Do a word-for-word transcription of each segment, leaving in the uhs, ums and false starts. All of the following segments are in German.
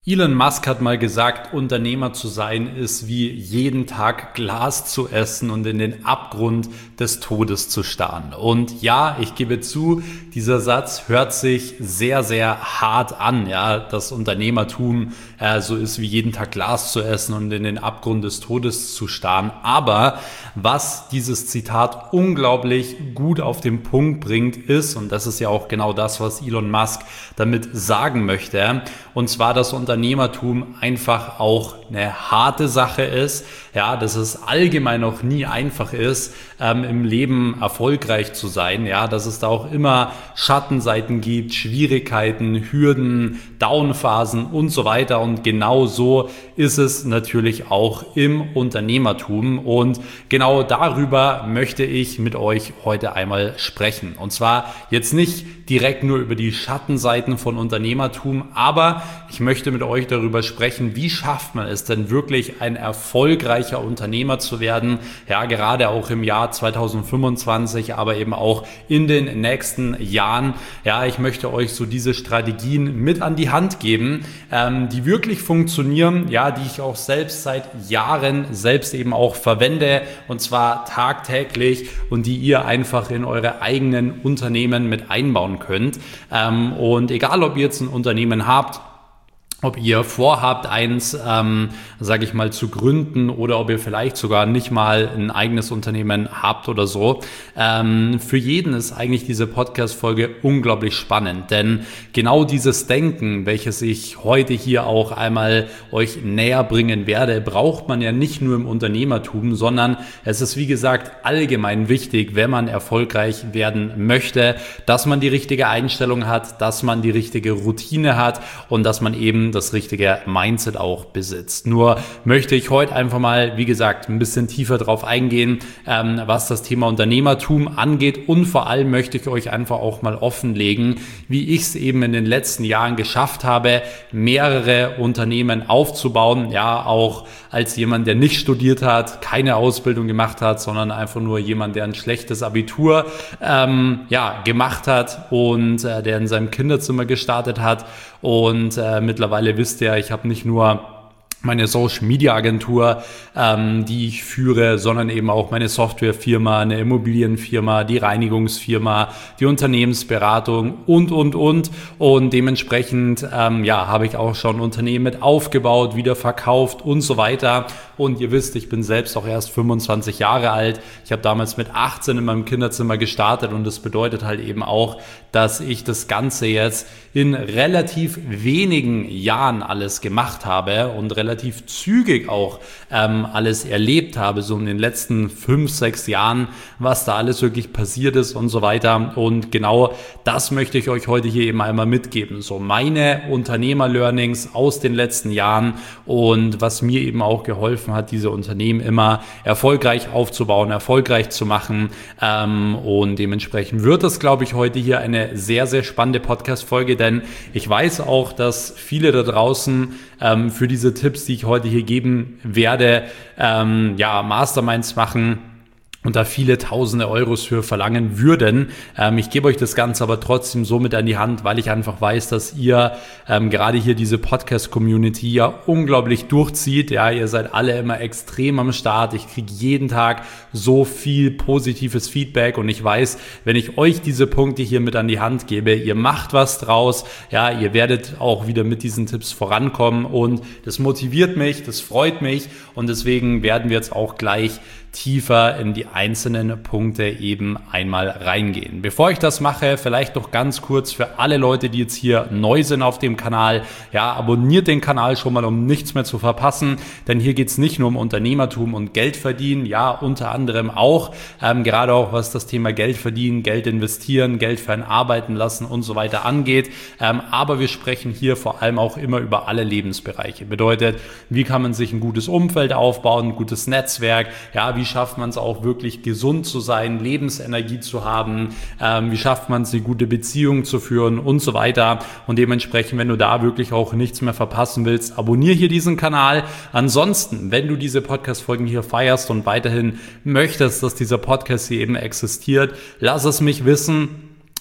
Elon Musk hat mal gesagt, Unternehmer zu sein ist wie jeden Tag Glas zu essen und in den Abgrund des Todes zu starren. Und ja, ich gebe zu, dieser Satz hört sich sehr, sehr hart an. Ja, das Unternehmertum äh, so ist wie jeden Tag Glas zu essen und in den Abgrund des Todes zu starren. Aber was dieses Zitat unglaublich gut auf den Punkt bringt, ist, und das ist ja auch genau das, was Elon Musk damit sagen möchte, und zwar das Unternehmertum einfach auch eine harte Sache ist, ja, dass es allgemein auch nie einfach ist, ähm, im Leben erfolgreich zu sein, ja, dass es da auch immer Schattenseiten gibt, Schwierigkeiten, Hürden, Downphasen und so weiter, und genau so ist es natürlich auch im Unternehmertum, und genau darüber möchte ich mit euch heute einmal sprechen, und zwar jetzt nicht direkt nur über die Schattenseiten von Unternehmertum, aber ich möchte mit euch darüber sprechen, wie schafft man es denn wirklich, ein erfolgreicher Unternehmer zu werden, ja, gerade auch im Jahr zweitausendfünfundzwanzig, aber eben auch in den nächsten Jahren. Ja, ich möchte euch so diese Strategien mit an die Hand geben, ähm, die wirklich funktionieren, ja, die ich auch selbst seit Jahren selbst eben auch verwende, und zwar tagtäglich, und die ihr einfach in eure eigenen Unternehmen mit einbauen könnt. Ähm, und egal, ob ihr jetzt ein Unternehmen habt, ob ihr vorhabt, eins, ähm, sage ich mal, zu gründen, oder ob ihr vielleicht sogar nicht mal ein eigenes Unternehmen habt oder so. Ähm, für jeden ist eigentlich diese Podcast-Folge unglaublich spannend, denn genau dieses Denken, welches ich heute hier auch einmal euch näher bringen werde, braucht man ja nicht nur im Unternehmertum, sondern es ist, wie gesagt, allgemein wichtig, wenn man erfolgreich werden möchte, dass man die richtige Einstellung hat, dass man die richtige Routine hat und dass man eben das richtige Mindset auch besitzt. Nur möchte ich heute einfach mal, wie gesagt, ein bisschen tiefer drauf eingehen, ähm, was das Thema Unternehmertum angeht, und vor allem möchte ich euch einfach auch mal offenlegen, wie ich es eben in den letzten Jahren geschafft habe, mehrere Unternehmen aufzubauen, ja, auch als jemand, der nicht studiert hat, keine Ausbildung gemacht hat, sondern einfach nur jemand, der ein schlechtes Abitur ähm, ja, gemacht hat und äh, der in seinem Kinderzimmer gestartet hat. Und äh, mittlerweile wisst ihr, ich habe nicht nur meine Social-Media-Agentur, ähm, die ich führe, sondern eben auch meine Softwarefirma, eine Immobilienfirma, die Reinigungsfirma, die Unternehmensberatung und, und, und. Und dementsprechend, ähm, ja, habe ich auch schon Unternehmen mit aufgebaut, wieder verkauft und so weiter. Und ihr wisst, ich bin selbst auch erst fünfundzwanzig Jahre alt. Ich habe damals mit achtzehn in meinem Kinderzimmer gestartet, und das bedeutet halt eben auch, dass ich das Ganze jetzt in relativ wenigen Jahren alles gemacht habe und relativ zügig auch ähm, alles erlebt habe, so in den letzten fünf, sechs Jahren, was da alles wirklich passiert ist und so weiter. Und genau das möchte ich euch heute hier eben einmal mitgeben. So meine Unternehmer-Learnings aus den letzten Jahren und was mir eben auch geholfen hat, diese Unternehmen immer erfolgreich aufzubauen, erfolgreich zu machen. Ähm, und dementsprechend wird es, glaube ich, heute hier eine sehr, sehr spannende Podcast-Folge, denn ich weiß auch, dass viele da draußen ähm, für diese Tipps, die ich heute hier geben werde, ähm, ja, Masterminds machen und da viele tausende Euros für verlangen würden. Ähm, ich gebe euch das Ganze aber trotzdem so mit an die Hand, weil ich einfach weiß, dass ihr ähm, gerade hier diese Podcast-Community ja unglaublich durchzieht. Ja, ihr seid alle immer extrem am Start. Ich kriege jeden Tag so viel positives Feedback, und ich weiß, wenn ich euch diese Punkte hier mit an die Hand gebe, ihr macht was draus. Ja, ihr werdet auch wieder mit diesen Tipps vorankommen, und das motiviert mich, das freut mich, und deswegen werden wir jetzt auch gleich tiefer in die einzelnen Punkte eben einmal reingehen. Bevor ich das mache, vielleicht noch ganz kurz für alle Leute, die jetzt hier neu sind auf dem Kanal, ja, abonniert den Kanal schon mal, um nichts mehr zu verpassen, denn hier geht es nicht nur um Unternehmertum und Geld verdienen, ja, unter anderem auch, ähm, gerade auch was das Thema Geld verdienen, Geld investieren, Geld für ein Arbeiten lassen und so weiter angeht, ähm, aber wir sprechen hier vor allem auch immer über alle Lebensbereiche. Bedeutet, wie kann man sich ein gutes Umfeld aufbauen, ein gutes Netzwerk, ja, wie Wie schafft man es auch wirklich gesund zu sein, Lebensenergie zu haben? Ähm, wie schafft man es, eine gute Beziehung zu führen und so weiter? Und dementsprechend, wenn du da wirklich auch nichts mehr verpassen willst, abonniere hier diesen Kanal. Ansonsten, wenn du diese Podcast-Folgen hier feierst und weiterhin möchtest, dass dieser Podcast hier eben existiert, lass es mich wissen.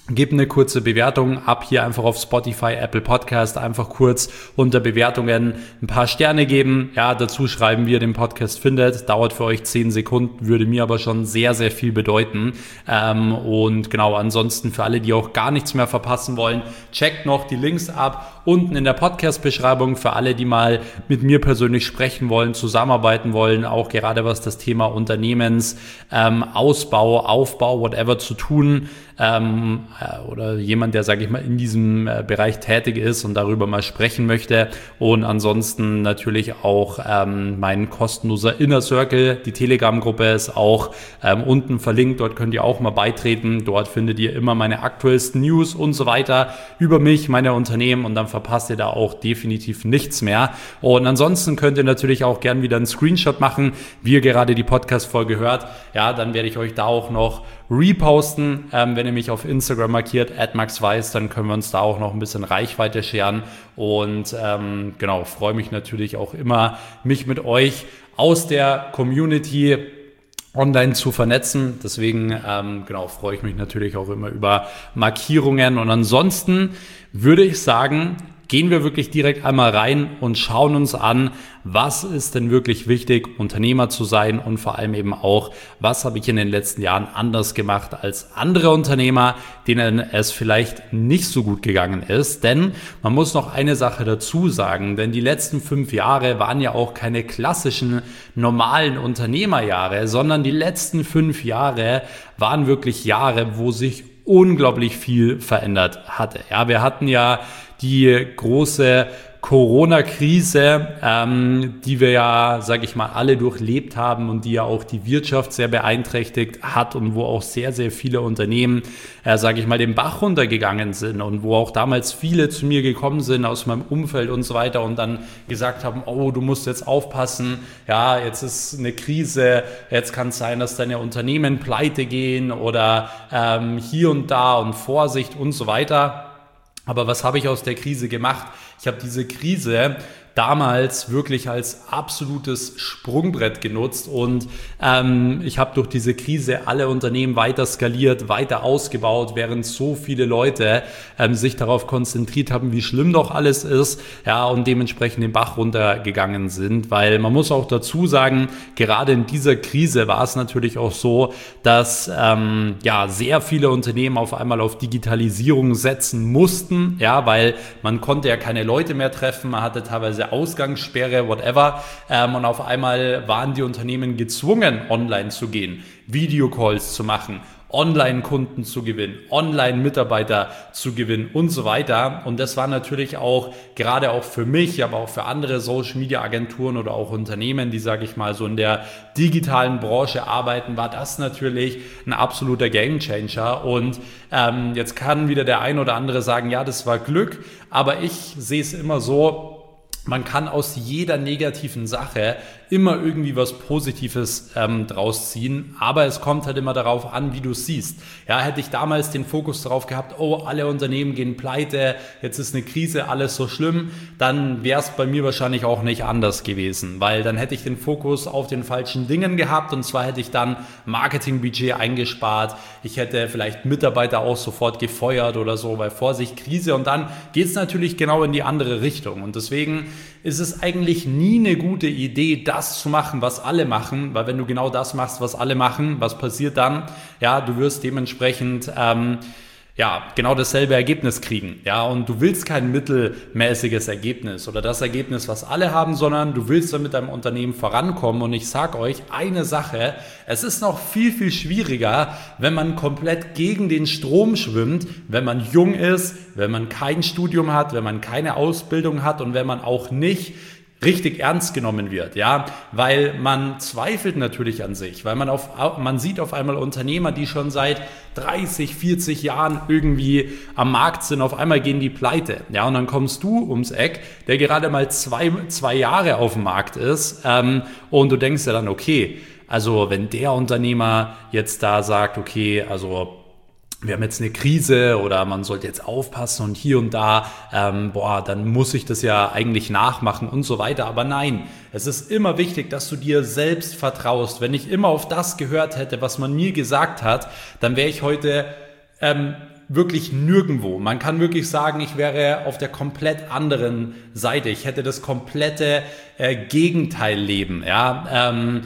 Gib eine kurze Bewertung ab, hier einfach auf Spotify, Apple Podcast, einfach kurz unter Bewertungen ein paar Sterne geben. Ja, dazu schreiben, wie ihr den Podcast findet. Dauert für euch zehn Sekunden, würde mir aber schon sehr, sehr viel bedeuten. Ähm, und genau, ansonsten für alle, die auch gar nichts mehr verpassen wollen, checkt noch die Links ab unten in der Podcast-Beschreibung für alle, die mal mit mir persönlich sprechen wollen, zusammenarbeiten wollen, auch gerade was das Thema Unternehmens, ähm, Ausbau, Aufbau, whatever zu tun, ähm, oder jemand, der, sage ich mal, in diesem äh, Bereich tätig ist und darüber mal sprechen möchte. Und ansonsten natürlich auch ähm, mein kostenloser Inner Circle, die Telegram-Gruppe ist auch ähm, unten verlinkt, dort könnt ihr auch mal beitreten. Dort findet ihr immer meine aktuellsten News und so weiter über mich, meine Unternehmen, und dann verpasst ihr da auch definitiv nichts mehr. Und ansonsten könnt ihr natürlich auch gern wieder einen Screenshot machen, wie ihr gerade die Podcast-Folge hört. Ja, dann werde ich euch da auch noch reposten, ähm, wenn ihr mich auf Instagram markiert, at maxweiss, dann können wir uns da auch noch ein bisschen Reichweite scheren. Und ähm, genau, freue mich natürlich auch immer, mich mit euch aus der Community online zu vernetzen. Deswegen ähm, genau freue ich mich natürlich auch immer über Markierungen. Und ansonsten würde ich sagen, gehen wir wirklich direkt einmal rein und schauen uns an, was ist denn wirklich wichtig, Unternehmer zu sein, und vor allem eben auch, was habe ich in den letzten Jahren anders gemacht als andere Unternehmer, denen es vielleicht nicht so gut gegangen ist. Denn man muss noch eine Sache dazu sagen, denn die letzten fünf Jahre waren ja auch keine klassischen normalen Unternehmerjahre, sondern die letzten fünf Jahre waren wirklich Jahre, wo sich unglaublich viel verändert hatte. Ja, wir hatten ja die große Corona-Krise, ähm, die wir ja, sage ich mal, alle durchlebt haben und die ja auch die Wirtschaft sehr beeinträchtigt hat und wo auch sehr, sehr viele Unternehmen, äh, sage ich mal, den Bach runtergegangen sind und wo auch damals viele zu mir gekommen sind aus meinem Umfeld und so weiter und dann gesagt haben, oh, du musst jetzt aufpassen, ja, jetzt ist eine Krise, jetzt kann es sein, dass deine Unternehmen pleite gehen oder ähm, hier und da und Vorsicht und so weiter. Aber was habe ich aus der Krise gemacht? Ich habe diese Krise damals wirklich als absolutes Sprungbrett genutzt und ähm, ich habe durch diese Krise alle Unternehmen weiter skaliert, weiter ausgebaut, während so viele Leute ähm, sich darauf konzentriert haben, wie schlimm doch alles ist, ja, und dementsprechend den Bach runtergegangen sind, weil man muss auch dazu sagen, gerade in dieser Krise war es natürlich auch so, dass ähm, ja sehr viele Unternehmen auf einmal auf Digitalisierung setzen mussten, ja, weil man konnte ja keine Leute mehr treffen, man hatte teilweise Ausgangssperre, whatever. Ähm, und auf einmal waren die Unternehmen gezwungen, online zu gehen, Videocalls zu machen, Online-Kunden zu gewinnen, Online-Mitarbeiter zu gewinnen und so weiter. Und das war natürlich auch, gerade auch für mich, aber auch für andere Social-Media-Agenturen oder auch Unternehmen, die, sage ich mal, so in der digitalen Branche arbeiten, war das natürlich ein absoluter Gamechanger. Und ähm, jetzt kann wieder der ein oder andere sagen, ja, das war Glück, aber ich sehe es immer so, man kann aus jeder negativen Sache immer irgendwie was Positives ähm, draus ziehen, aber es kommt halt immer darauf an, wie du es siehst. Ja, hätte ich damals den Fokus darauf gehabt, oh, alle Unternehmen gehen pleite, jetzt ist eine Krise, alles so schlimm, dann wäre es bei mir wahrscheinlich auch nicht anders gewesen, weil dann hätte ich den Fokus auf den falschen Dingen gehabt, und zwar hätte ich dann Marketingbudget eingespart, ich hätte vielleicht Mitarbeiter auch sofort gefeuert oder so, weil Vorsicht, Krise, und dann geht es natürlich genau in die andere Richtung, und deswegen ist es eigentlich nie eine gute Idee, das zu machen, was alle machen, weil wenn du genau das machst, was alle machen, was passiert dann? Ja, du wirst dementsprechend ähm, ja genau dasselbe Ergebnis kriegen. Ja, und du willst kein mittelmäßiges Ergebnis oder das Ergebnis, was alle haben, sondern du willst dann mit deinem Unternehmen vorankommen. Und ich sage euch eine Sache, es ist noch viel, viel schwieriger, wenn man komplett gegen den Strom schwimmt, wenn man jung ist, wenn man kein Studium hat, wenn man keine Ausbildung hat und wenn man auch nicht richtig ernst genommen wird, ja, weil man zweifelt natürlich an sich, weil man auf, man sieht auf einmal Unternehmer, die schon seit dreißig, vierzig Jahren irgendwie am Markt sind, auf einmal gehen die pleite, ja, und dann kommst du ums Eck, der gerade mal zwei, zwei Jahre auf dem Markt ist, ähm, und du denkst dir dann, okay, also wenn der Unternehmer jetzt da sagt, okay, also wir haben jetzt eine Krise oder man sollte jetzt aufpassen und hier und da, ähm, boah, dann muss ich das ja eigentlich nachmachen und so weiter. Aber nein, es ist immer wichtig, dass du dir selbst vertraust. Wenn ich immer auf das gehört hätte, was man mir gesagt hat, dann wäre ich heute ähm, wirklich nirgendwo. Man kann wirklich sagen, ich wäre auf der komplett anderen Seite. Ich hätte das komplette äh, Gegenteilleben, ja, ähm,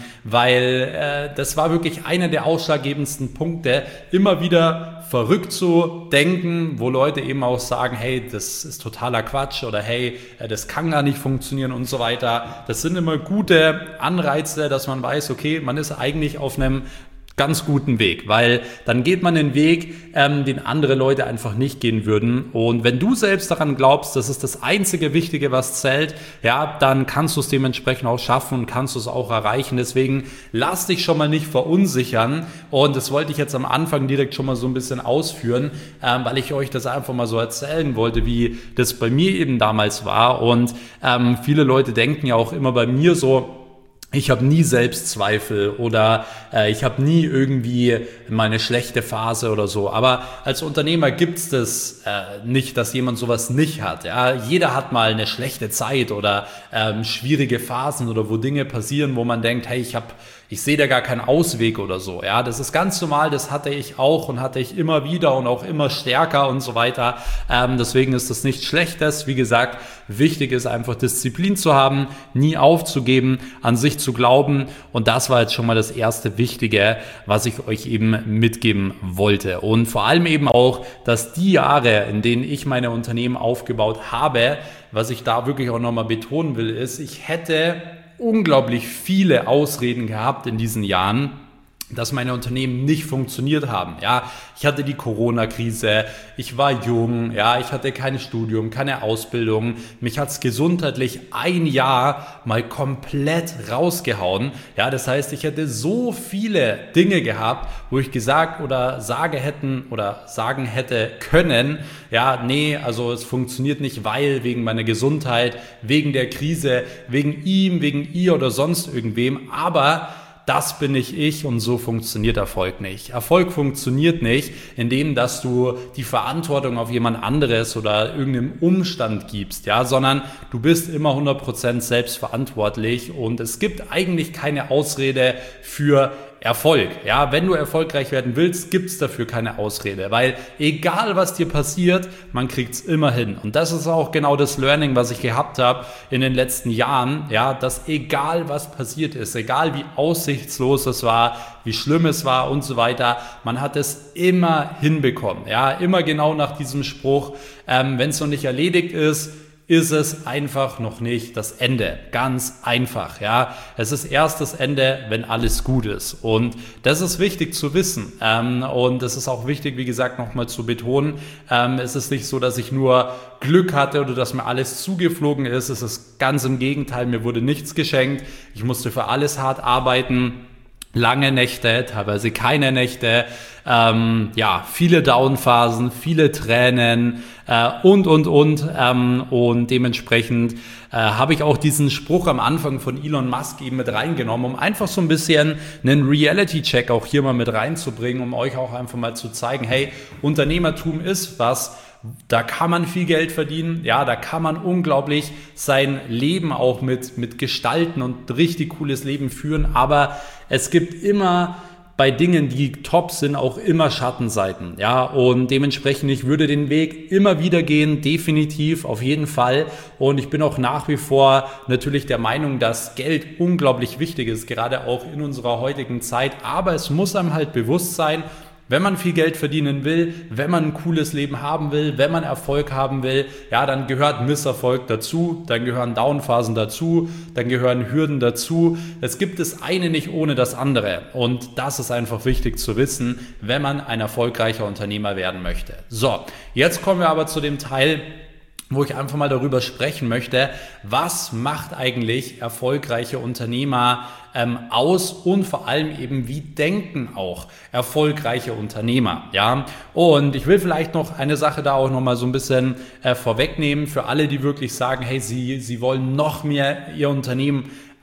weil äh, das war wirklich einer der ausschlaggebendsten Punkte, immer wieder verrückt zu denken, wo Leute eben auch sagen, hey, das ist totaler Quatsch oder hey, äh, das kann gar nicht funktionieren und so weiter. Das sind immer gute Anreize, dass man weiß, okay, man ist eigentlich auf einem ganz guten Weg, weil dann geht man den Weg, ähm, den andere Leute einfach nicht gehen würden. Und wenn du selbst daran glaubst, das ist das einzige Wichtige, was zählt, ja, dann kannst du es dementsprechend auch schaffen und kannst du es auch erreichen. Deswegen lass dich schon mal nicht verunsichern. Und das wollte ich jetzt am Anfang direkt schon mal so ein bisschen ausführen, ähm, weil ich euch das einfach mal so erzählen wollte, wie das bei mir eben damals war. Und ähm, viele Leute denken ja auch immer bei mir so, ich habe nie Selbstzweifel oder äh, ich habe nie irgendwie meine schlechte Phase oder so. Aber als Unternehmer gibt's das äh, nicht, dass jemand sowas nicht hat. Ja? Jeder hat mal eine schlechte Zeit oder ähm, schwierige Phasen oder wo Dinge passieren, wo man denkt, hey, ich habe Ich sehe da gar keinen Ausweg oder so. Ja, das ist ganz normal, das hatte ich auch und hatte ich immer wieder und auch immer stärker und so weiter. Ähm, deswegen ist das nichts Schlechtes. Wie gesagt, wichtig ist einfach Disziplin zu haben, nie aufzugeben, an sich zu glauben. Und das war jetzt schon mal das erste Wichtige, was ich euch eben mitgeben wollte. Und vor allem eben auch, dass die Jahre, in denen ich meine Unternehmen aufgebaut habe, was ich da wirklich auch nochmal betonen will, ist, ich hätte unglaublich viele Ausreden gehabt in diesen Jahren, dass meine Unternehmen nicht funktioniert haben. Ja, ich hatte die Corona-Krise, ich war jung, ja, ich hatte kein Studium, keine Ausbildung. Mich hat's gesundheitlich ein Jahr mal komplett rausgehauen. Ja, das heißt, ich hätte so viele Dinge gehabt, wo ich gesagt oder sage hätten oder sagen hätte können, ja, nee, also es funktioniert nicht, weil wegen meiner Gesundheit, wegen der Krise, wegen ihm, wegen ihr oder sonst irgendwem, aber das bin nicht ich und so funktioniert Erfolg nicht. Erfolg funktioniert nicht, indem dass du die Verantwortung auf jemand anderes oder irgendeinem Umstand gibst, ja, sondern du bist immer hundert Prozent selbstverantwortlich und es gibt eigentlich keine Ausrede für Erfolg. Ja, wenn du erfolgreich werden willst, gibt's dafür keine Ausrede, weil egal was dir passiert, man kriegt's immer hin. Und das ist auch genau das Learning, was ich gehabt habe in den letzten Jahren, ja, dass egal was passiert ist, egal wie aussichtslos es war, wie schlimm es war und so weiter, man hat es immer hinbekommen. Ja, immer genau nach diesem Spruch, ähm, wenn es noch nicht erledigt ist, ist es einfach noch nicht das Ende. Ganz einfach, ja. Es ist erst das Ende, wenn alles gut ist. Und das ist wichtig zu wissen. Ähm, und es ist auch wichtig, wie gesagt, nochmal zu betonen, ähm, es ist nicht so, dass ich nur Glück hatte oder dass mir alles zugeflogen ist. Es ist ganz im Gegenteil, mir wurde nichts geschenkt. Ich musste für alles hart arbeiten. Lange Nächte, teilweise keine Nächte, ähm, ja, viele Downphasen, viele Tränen äh, und, und, und. Ähm, und dementsprechend äh, habe ich auch diesen Spruch am Anfang von Elon Musk eben mit reingenommen, um einfach so ein bisschen einen Reality-Check auch hier mal mit reinzubringen, um euch auch einfach mal zu zeigen, hey, Unternehmertum ist was, da kann man viel Geld verdienen, ja, da kann man unglaublich sein Leben auch mit, mit gestalten und richtig cooles Leben führen, aber es gibt immer bei Dingen, die top sind, auch immer Schattenseiten, ja, und dementsprechend, ich würde den Weg immer wieder gehen, definitiv, auf jeden Fall, und ich bin auch nach wie vor natürlich der Meinung, dass Geld unglaublich wichtig ist, gerade auch in unserer heutigen Zeit, aber es muss einem halt bewusst sein, wenn man viel Geld verdienen will, wenn man ein cooles Leben haben will, wenn man Erfolg haben will, ja, dann gehört Misserfolg dazu, dann gehören Downphasen dazu, dann gehören Hürden dazu. Es gibt das eine nicht ohne das andere. Und das ist einfach wichtig zu wissen, wenn man ein erfolgreicher Unternehmer werden möchte. So, jetzt kommen wir aber zu dem Teil, wo ich einfach mal darüber sprechen möchte, was macht eigentlich erfolgreiche Unternehmer ähm, aus und vor allem eben, wie denken auch erfolgreiche Unternehmer, ja. Und ich will vielleicht noch eine Sache da auch nochmal so ein bisschen äh, vorwegnehmen für alle, die wirklich sagen, hey, sie, sie wollen noch mehr ihr Unternehmen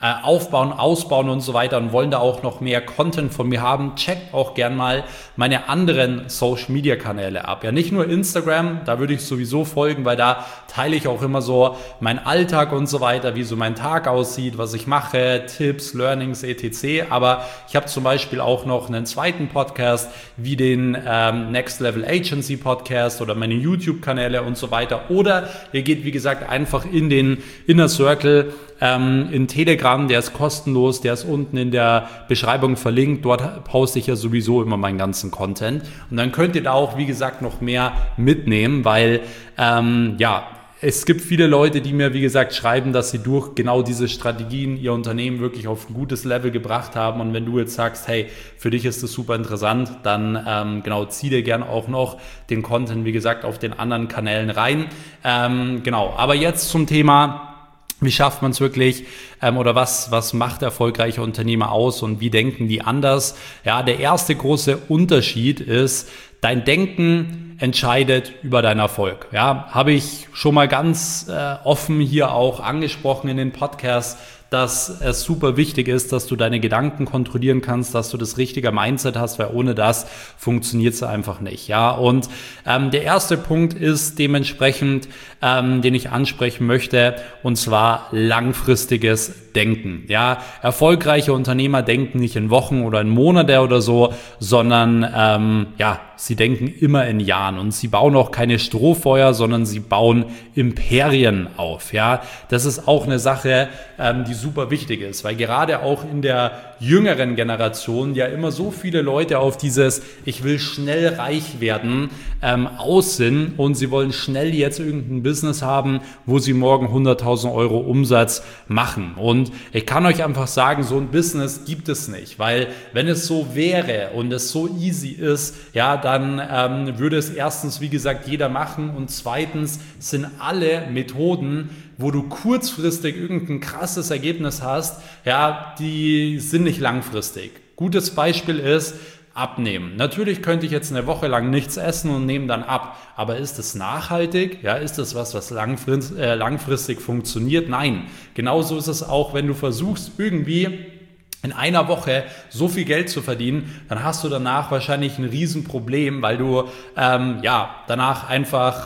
äh, aufbauen, ausbauen und so weiter und wollen da auch noch mehr Content von mir haben, checkt auch gern mal meine anderen Social-Media-Kanäle ab. Ja, nicht nur Instagram, da würde ich sowieso folgen, weil da teile ich auch immer so meinen Alltag und so weiter, wie so mein Tag aussieht, was ich mache, Tipps, Learnings, et cetera. Aber ich habe zum Beispiel auch noch einen zweiten Podcast, wie den ähm, Next Level Agency Podcast oder meine YouTube-Kanäle und so weiter. Oder ihr geht, wie gesagt, einfach in den Inner Circle, ähm, in Telegram, der ist kostenlos, der ist unten in der Beschreibung verlinkt. Dort poste ich ja sowieso immer meinen ganzen Content. Und dann könnt ihr da auch, wie gesagt, noch mehr mitnehmen, weil, ähm, ja, es gibt viele Leute, die mir, wie gesagt, schreiben, dass sie durch genau diese Strategien ihr Unternehmen wirklich auf ein gutes Level gebracht haben. Und wenn du jetzt sagst, hey, für dich ist das super interessant, dann ähm, genau, zieh dir gerne auch noch den Content, wie gesagt, auf den anderen Kanälen rein. Ähm, genau, aber jetzt zum Thema, wie schafft man es wirklich ähm, oder was, was macht erfolgreiche Unternehmer aus und wie denken die anders? Ja, der erste große Unterschied ist, dein Denken entscheidet über deinen Erfolg. Ja, habe ich schon mal ganz äh, offen hier auch angesprochen in den Podcasts, dass es super wichtig ist, dass du deine Gedanken kontrollieren kannst, dass du das richtige Mindset hast, weil ohne das funktioniert es einfach nicht. Ja, und ähm, der erste Punkt ist dementsprechend, ähm, den ich ansprechen möchte, und zwar langfristiges Denken. Ja, erfolgreiche Unternehmer denken nicht in Wochen oder in Monate oder so, sondern ähm, ja, sie denken immer in Jahren und sie bauen auch keine Strohfeuer, sondern sie bauen Imperien auf. Ja, das ist auch eine Sache, ähm, die super wichtig ist, weil gerade auch in der jüngeren Generation ja immer so viele Leute auf dieses ich will schnell reich werden ähm, aus sind und sie wollen schnell jetzt irgendein Business haben, wo sie morgen hunderttausend Euro Umsatz machen. Und ich kann euch einfach sagen, so ein Business gibt es nicht, weil wenn es so wäre und es so easy ist, ja, dann ähm, würde es erstens, wie gesagt, jeder machen und zweitens sind alle Methoden, wo du kurzfristig irgendein krasses Ergebnis hast, ja, die sind nicht langfristig. Gutes Beispiel ist Abnehmen. Natürlich könnte ich jetzt eine Woche lang nichts essen und nehme dann ab, aber ist es nachhaltig? Ja, ist es was, was langfristig, äh, langfristig funktioniert? Nein. Genauso ist es auch, wenn du versuchst, irgendwie in einer Woche so viel Geld zu verdienen, dann hast du danach wahrscheinlich ein Riesenproblem, weil du ähm, ja danach einfach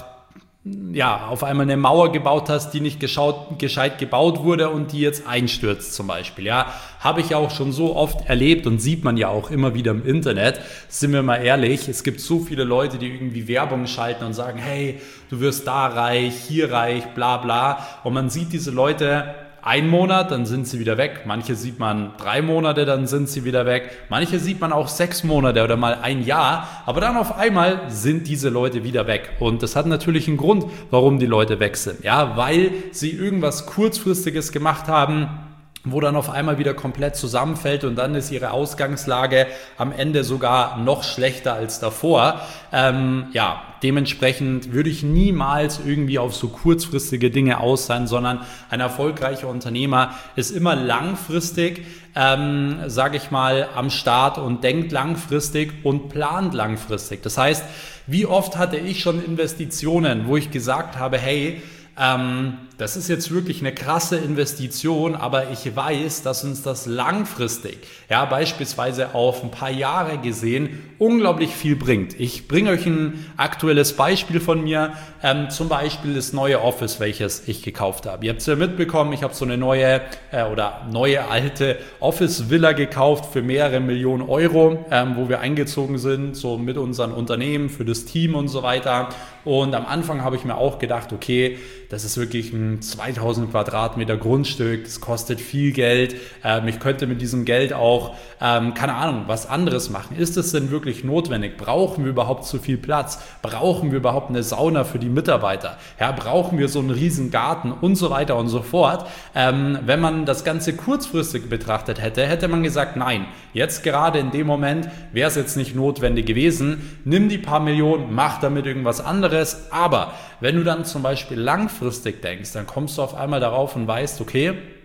ja, auf einmal eine Mauer gebaut hast, die nicht geschaut, gescheit gebaut wurde und die jetzt einstürzt zum Beispiel. Ja, habe ich auch schon so oft erlebt und sieht man ja auch immer wieder im Internet. Sind wir mal ehrlich, es gibt so viele Leute, die irgendwie Werbung schalten und sagen, hey, du wirst da reich, hier reich, bla bla. Und man sieht diese Leute ein Monat, dann sind sie wieder weg. Manche sieht man drei Monate, dann sind sie wieder weg. Manche sieht man auch sechs Monate oder mal ein Jahr. Aber dann auf einmal sind diese Leute wieder weg. Und das hat natürlich einen Grund, warum die Leute weg sind. Ja, weil sie irgendwas Kurzfristiges gemacht haben, wo dann auf einmal wieder komplett zusammenfällt und dann ist ihre Ausgangslage am Ende sogar noch schlechter als davor. Ähm, ja, dementsprechend würde ich niemals irgendwie auf so kurzfristige Dinge aus sein, sondern ein erfolgreicher Unternehmer ist immer langfristig, ähm, sage ich mal, am Start und denkt langfristig und plant langfristig. Das heißt, wie oft hatte ich schon Investitionen, wo ich gesagt habe, hey, Ähm, das ist jetzt wirklich eine krasse Investition, aber ich weiß, dass uns das langfristig, ja, beispielsweise auf ein paar Jahre gesehen, unglaublich viel bringt. Ich bringe euch ein aktuelles Beispiel von mir, ähm, zum Beispiel das neue Office, welches ich gekauft habe. Ihr habt es ja mitbekommen, ich habe so eine neue äh, oder neue alte Office-Villa gekauft für mehrere Millionen Euro, ähm, wo wir eingezogen sind, so mit unseren Unternehmen, für das Team und so weiter. Und am Anfang habe ich mir auch gedacht, okay, das ist wirklich ein zweitausend Quadratmeter Grundstück, es kostet viel Geld, ähm, ich könnte mit diesem Geld auch, ähm, keine Ahnung, was anderes machen. Ist es denn wirklich notwendig? Brauchen wir überhaupt so viel Platz? Brauchen wir überhaupt eine Sauna für die Mitarbeiter? Ja, brauchen wir so einen riesen Garten und so weiter und so fort? Ähm, wenn man das Ganze kurzfristig betrachtet hätte, hätte man gesagt, nein, jetzt gerade in dem Moment wäre es jetzt nicht notwendig gewesen, nimm die paar Millionen, mach damit irgendwas anderes, aber wenn du dann zum Beispiel langfristig denkst, dann kommst du auf einmal darauf und weißt, okay,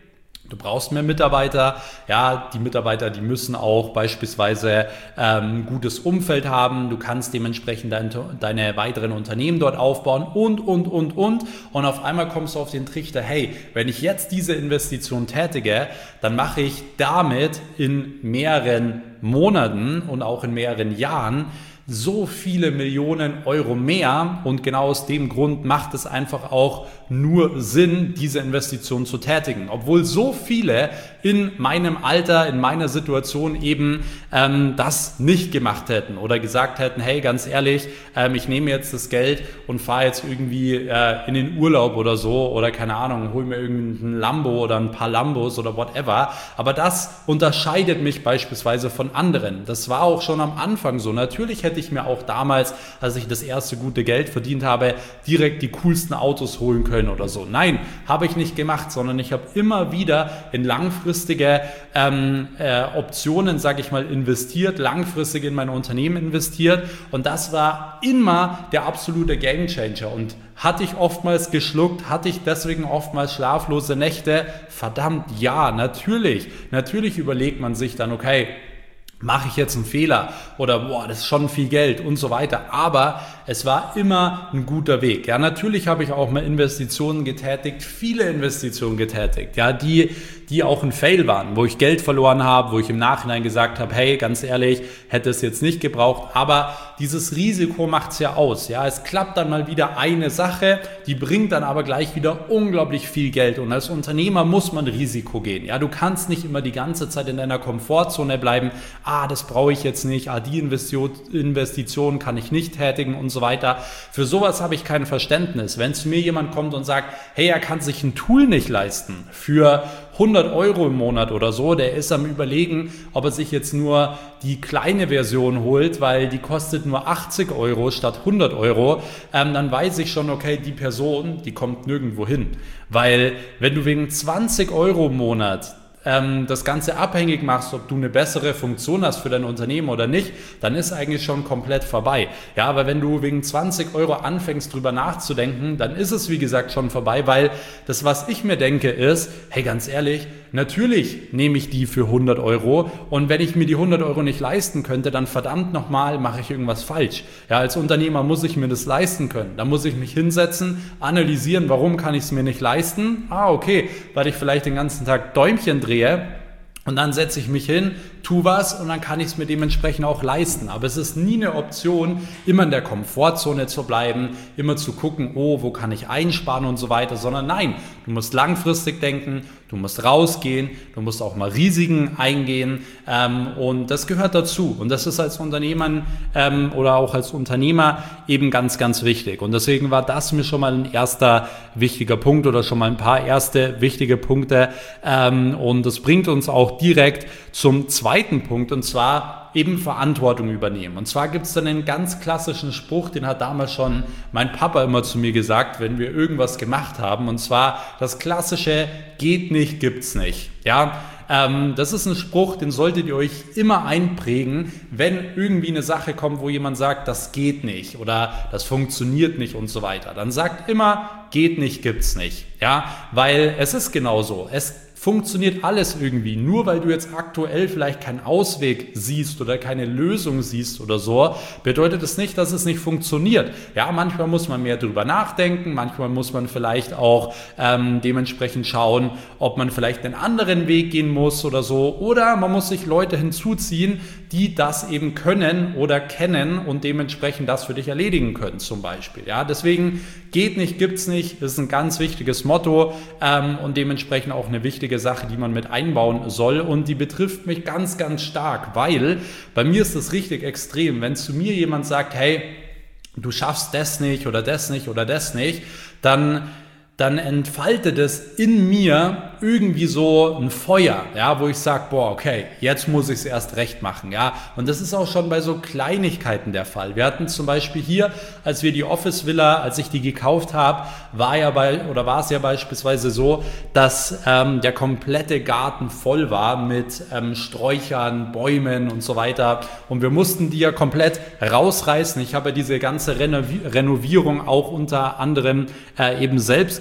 Du brauchst mehr Mitarbeiter, ja, die Mitarbeiter, die müssen auch beispielsweise ähm, ein gutes Umfeld haben, du kannst dementsprechend dein, deine weiteren Unternehmen dort aufbauen und, und, und, und und auf einmal kommst du auf den Trichter, hey, wenn ich jetzt diese Investition tätige, dann mache ich damit in mehreren Monaten und auch in mehreren Jahren so viele Millionen Euro mehr und genau aus dem Grund macht es einfach auch nur Sinn, diese Investition zu tätigen. Obwohl so viele in meinem Alter, in meiner Situation eben ähm, das nicht gemacht hätten oder gesagt hätten, hey, ganz ehrlich, ähm, ich nehme jetzt das Geld und fahre jetzt irgendwie äh, in den Urlaub oder so oder keine Ahnung, hol mir irgendein Lambo oder ein paar Lambos oder whatever. Aber das unterscheidet mich beispielsweise von anderen. Das war auch schon am Anfang so. Natürlich hätte ich mir auch damals, als ich das erste gute Geld verdient habe, direkt die coolsten Autos holen können oder so. Nein, habe ich nicht gemacht, sondern ich habe immer wieder in langfristige ähm, äh, Optionen, sage ich mal, investiert, langfristig in mein Unternehmen investiert und das war immer der absolute Gamechanger und hatte ich oftmals geschluckt, hatte ich deswegen oftmals schlaflose Nächte? Verdammt, ja, natürlich. Natürlich überlegt man sich dann, okay, mache ich jetzt einen Fehler oder boah, das ist schon viel Geld und so weiter. Aber es war immer ein guter Weg. Ja, natürlich habe ich auch mal Investitionen getätigt, viele Investitionen getätigt, ja, die, die auch ein Fail waren, wo ich Geld verloren habe, wo ich im Nachhinein gesagt habe, hey, ganz ehrlich, hätte es jetzt nicht gebraucht. Aber dieses Risiko macht es ja aus. Ja, es klappt dann mal wieder eine Sache, die bringt dann aber gleich wieder unglaublich viel Geld. Und als Unternehmer muss man Risiko gehen. Ja, du kannst nicht immer die ganze Zeit in deiner Komfortzone bleiben. Ah, das brauche ich jetzt nicht, ah, die Investition kann ich nicht tätigen und so weiter. Für sowas habe ich kein Verständnis. Wenn zu mir jemand kommt und sagt, hey, er kann sich ein Tool nicht leisten für hundert Euro im Monat oder so, der ist am Überlegen, ob er sich jetzt nur die kleine Version holt, weil die kostet nur achtzig Euro statt hundert Euro, ähm, dann weiß ich schon, okay, die Person, die kommt nirgendwo hin. Weil wenn du wegen zwanzig Euro im Monat das Ganze abhängig machst, ob du eine bessere Funktion hast für dein Unternehmen oder nicht, dann ist eigentlich schon komplett vorbei. Ja, aber wenn du wegen zwanzig Euro anfängst, drüber nachzudenken, dann ist es, wie gesagt, schon vorbei, weil das, was ich mir denke, ist, hey, ganz ehrlich, natürlich nehme ich die für hundert Euro und wenn ich mir die hundert Euro nicht leisten könnte, dann verdammt nochmal mache ich irgendwas falsch. Ja, als Unternehmer muss ich mir das leisten können. Da muss ich mich hinsetzen, analysieren, warum kann ich es mir nicht leisten? Ah, okay, weil ich vielleicht den ganzen Tag Däumchen drehe und dann setze ich mich hin, tu was und dann kann ich es mir dementsprechend auch leisten. Aber es ist nie eine Option, immer in der Komfortzone zu bleiben, immer zu gucken, oh, wo kann ich einsparen und so weiter, sondern nein, du musst langfristig denken, du musst rausgehen, du musst auch mal Risiken eingehen ähm, und das gehört dazu. Und das ist als Unternehmer ähm, oder auch als Unternehmer eben ganz, ganz wichtig. Und deswegen war das mir schon mal ein erster wichtiger Punkt oder schon mal ein paar erste wichtige Punkte ähm, und das bringt uns auch direkt zum zweiten Punkt und zwar eben Verantwortung übernehmen. Und zwar gibt es dann einen ganz klassischen Spruch, den hat damals schon mein Papa immer zu mir gesagt, wenn wir irgendwas gemacht haben. Und zwar das klassische, geht nicht, gibt's nicht. Ja, ähm, das ist ein Spruch, den solltet ihr euch immer einprägen, wenn irgendwie eine Sache kommt, wo jemand sagt, das geht nicht oder das funktioniert nicht und so weiter. Dann sagt immer, geht nicht, gibt's nicht. Ja, weil es ist genauso. Es funktioniert alles irgendwie. Nur weil du jetzt aktuell vielleicht keinen Ausweg siehst oder keine Lösung siehst oder so, bedeutet es nicht, dass es nicht funktioniert. Ja, manchmal muss man mehr drüber nachdenken, manchmal muss man vielleicht auch ähm, dementsprechend schauen, ob man vielleicht einen anderen Weg gehen muss oder so. Oder man muss sich Leute hinzuziehen, die das eben können oder kennen und dementsprechend das für dich erledigen können zum Beispiel. Ja, deswegen geht nicht, gibt's nicht. Das ist ein ganz wichtiges Motto ähm, und dementsprechend auch eine wichtige Sache, die man mit einbauen soll und die betrifft mich ganz, ganz stark, weil bei mir ist das richtig extrem. Wenn zu mir jemand sagt, hey, du schaffst das nicht oder das nicht oder das nicht, dann dann entfaltet es in mir irgendwie so ein Feuer, ja, wo ich sage, boah, okay, jetzt muss ich es erst recht machen, ja. Und das ist auch schon bei so Kleinigkeiten der Fall. Wir hatten zum Beispiel hier, als wir die Office Villa, als ich die gekauft habe, war ja bei oder war es ja beispielsweise so, dass ähm, der komplette Garten voll war mit ähm, Sträuchern, Bäumen und so weiter. Und wir mussten die ja komplett rausreißen. Ich habe ja diese ganze Renovi- Renovierung auch unter anderem äh, eben selbst gemacht.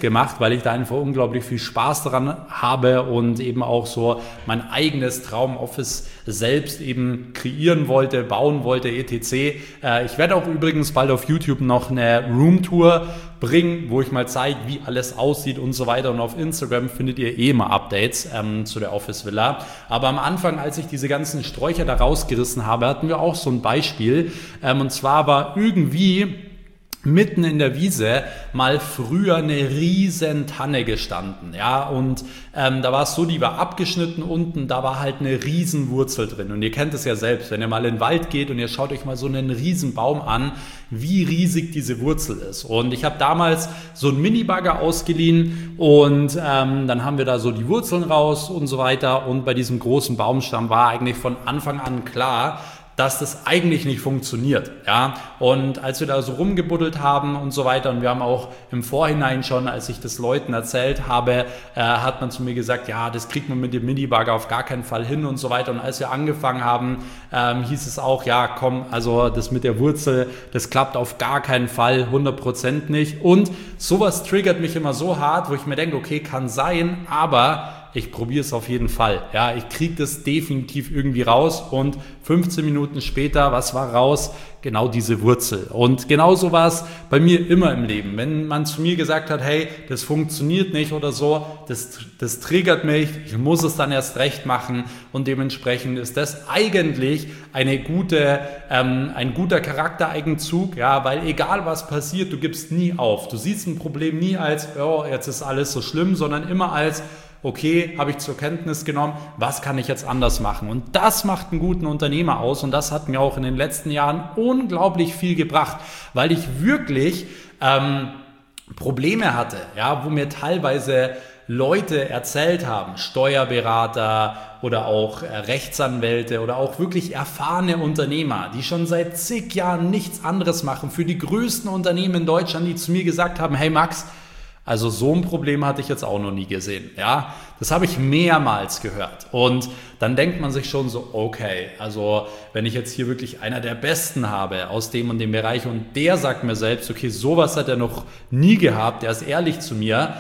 gemacht, weil ich da einfach unglaublich viel Spaß daran habe und eben auch so mein eigenes Traumoffice selbst eben kreieren wollte, bauen wollte, et cetera. Äh, ich werde auch übrigens bald auf YouTube noch eine Roomtour bringen, wo ich mal zeige, wie alles aussieht und so weiter. Und auf Instagram findet ihr eh immer Updates ähm, zu der Office Villa. Aber am Anfang, als ich diese ganzen Sträucher da rausgerissen habe, hatten wir auch so ein Beispiel. Ähm, und zwar war irgendwie mitten in der Wiese mal früher eine riesen Tanne gestanden, ja, und ähm, da war es so, die war abgeschnitten unten, da war halt eine riesen Wurzel drin und ihr kennt es ja selbst, wenn ihr mal in den Wald geht und ihr schaut euch mal so einen riesen Baum an, wie riesig diese Wurzel ist. Und ich habe damals so einen Mini-Bagger ausgeliehen und ähm, dann haben wir da so die Wurzeln raus und so weiter und bei diesem großen Baumstamm war eigentlich von Anfang an klar, dass das eigentlich nicht funktioniert, ja, und als wir da so rumgebuddelt haben und so weiter und wir haben auch im Vorhinein schon, als ich das Leuten erzählt habe, äh, hat man zu mir gesagt, ja, das kriegt man mit dem Mini-Bagger auf gar keinen Fall hin und so weiter und als wir angefangen haben, ähm, hieß es auch, ja, komm, also das mit der Wurzel, das klappt auf gar keinen Fall, hundert Prozent nicht und sowas triggert mich immer so hart, wo ich mir denke, okay, kann sein, aber ich probiere es auf jeden Fall. Ja, ich kriege das definitiv irgendwie raus und fünfzehn Minuten später, was war raus? Genau diese Wurzel. Und genauso war es bei mir immer im Leben. Wenn man zu mir gesagt hat, hey, das funktioniert nicht oder so, das, das triggert mich, ich muss es dann erst recht machen und dementsprechend ist das eigentlich eine gute, ähm, ein guter Charaktereigenzug, ja, weil egal was passiert, du gibst nie auf. Du siehst ein Problem nie als, oh, jetzt ist alles so schlimm, sondern immer als, okay, habe ich zur Kenntnis genommen, was kann ich jetzt anders machen? Und das macht einen guten Unternehmer aus und das hat mir auch in den letzten Jahren unglaublich viel gebracht, weil ich wirklich ähm, Probleme hatte, ja, wo mir teilweise Leute erzählt haben, Steuerberater oder auch Rechtsanwälte oder auch wirklich erfahrene Unternehmer, die schon seit zig Jahren nichts anderes machen, für die größten Unternehmen in Deutschland, die zu mir gesagt haben, hey Max, also so ein Problem hatte ich jetzt auch noch nie gesehen. Ja, das habe ich mehrmals gehört. Und dann denkt man sich schon so, okay, also wenn ich jetzt hier wirklich einer der Besten habe aus dem und dem Bereich und der sagt mir selbst, okay, sowas hat er noch nie gehabt, der ist ehrlich zu mir,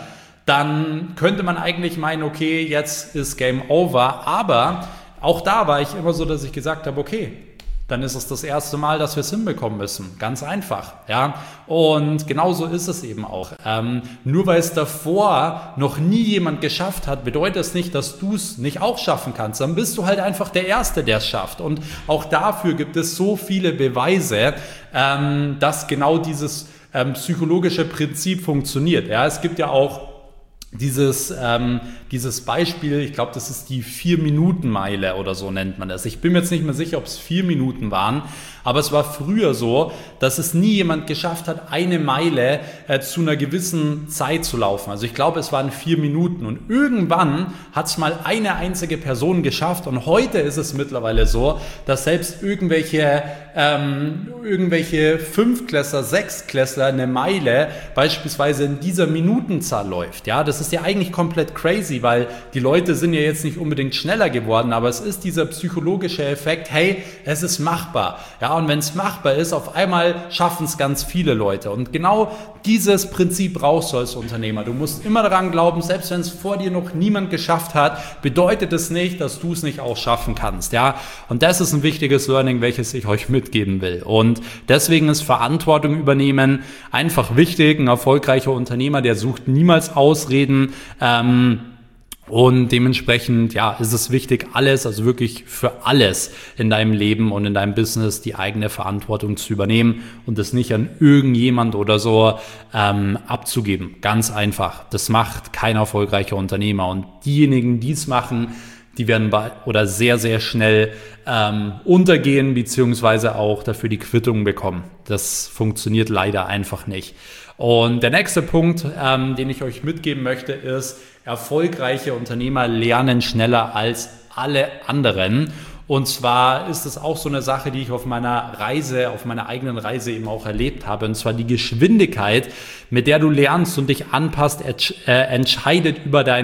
dann könnte man eigentlich meinen, okay, jetzt ist Game Over. Aber auch da war ich immer so, dass ich gesagt habe, okay, dann ist es das erste Mal, dass wir es hinbekommen müssen. Ganz einfach, ja. Und genauso ist es eben auch. Ähm, nur weil es davor noch nie jemand geschafft hat, bedeutet es nicht, dass du es nicht auch schaffen kannst. Dann bist du halt einfach der Erste, der es schafft. Und auch dafür gibt es so viele Beweise, ähm, dass genau dieses ähm, psychologische Prinzip funktioniert. Ja, es gibt ja auch Dieses, ähm, dieses Beispiel, ich glaube, das ist die Vier-Minuten-Meile oder so nennt man das. Ich bin mir jetzt nicht mehr sicher, ob es vier Minuten waren, aber es war früher so, dass es nie jemand geschafft hat, eine Meile äh, zu einer gewissen Zeit zu laufen. Also ich glaube, es waren vier Minuten und irgendwann hat es mal eine einzige Person geschafft und heute ist es mittlerweile so, dass selbst irgendwelche, ähm, irgendwelche Fünftklässler, Sechstklässler eine Meile beispielsweise in dieser Minutenzahl läuft. Ja, das ist ja eigentlich komplett crazy, weil die Leute sind ja jetzt nicht unbedingt schneller geworden, aber es ist dieser psychologische Effekt, hey, es ist machbar. Ja, und wenn es machbar ist, auf einmal schaffen es ganz viele Leute. Und genau dieses Prinzip brauchst du als Unternehmer. Du musst immer daran glauben, selbst wenn es vor dir noch niemand geschafft hat, bedeutet es nicht, dass du es nicht auch schaffen kannst. Ja, und das ist ein wichtiges Learning, welches ich euch mitgeben will. Und deswegen ist Verantwortung übernehmen einfach wichtig. Ein erfolgreicher Unternehmer, der sucht niemals Ausreden. Ähm, Und dementsprechend, ja, ist es wichtig, alles, also wirklich für alles in deinem Leben und in deinem Business die eigene Verantwortung zu übernehmen und das nicht an irgendjemand oder so ähm, abzugeben. Ganz einfach. Das macht kein erfolgreicher Unternehmer. Und diejenigen, die es machen, die werden bald oder sehr, sehr schnell ähm, untergehen, beziehungsweise auch dafür die Quittung bekommen. Das funktioniert leider einfach nicht. Und der nächste Punkt, ähm, den ich euch mitgeben möchte, ist, erfolgreiche Unternehmer lernen schneller als alle anderen. Und zwar ist es auch so eine Sache, die ich auf meiner Reise, auf meiner eigenen Reise eben auch erlebt habe. Und zwar die Geschwindigkeit, mit der du lernst und dich anpasst, äh, entscheidet über dein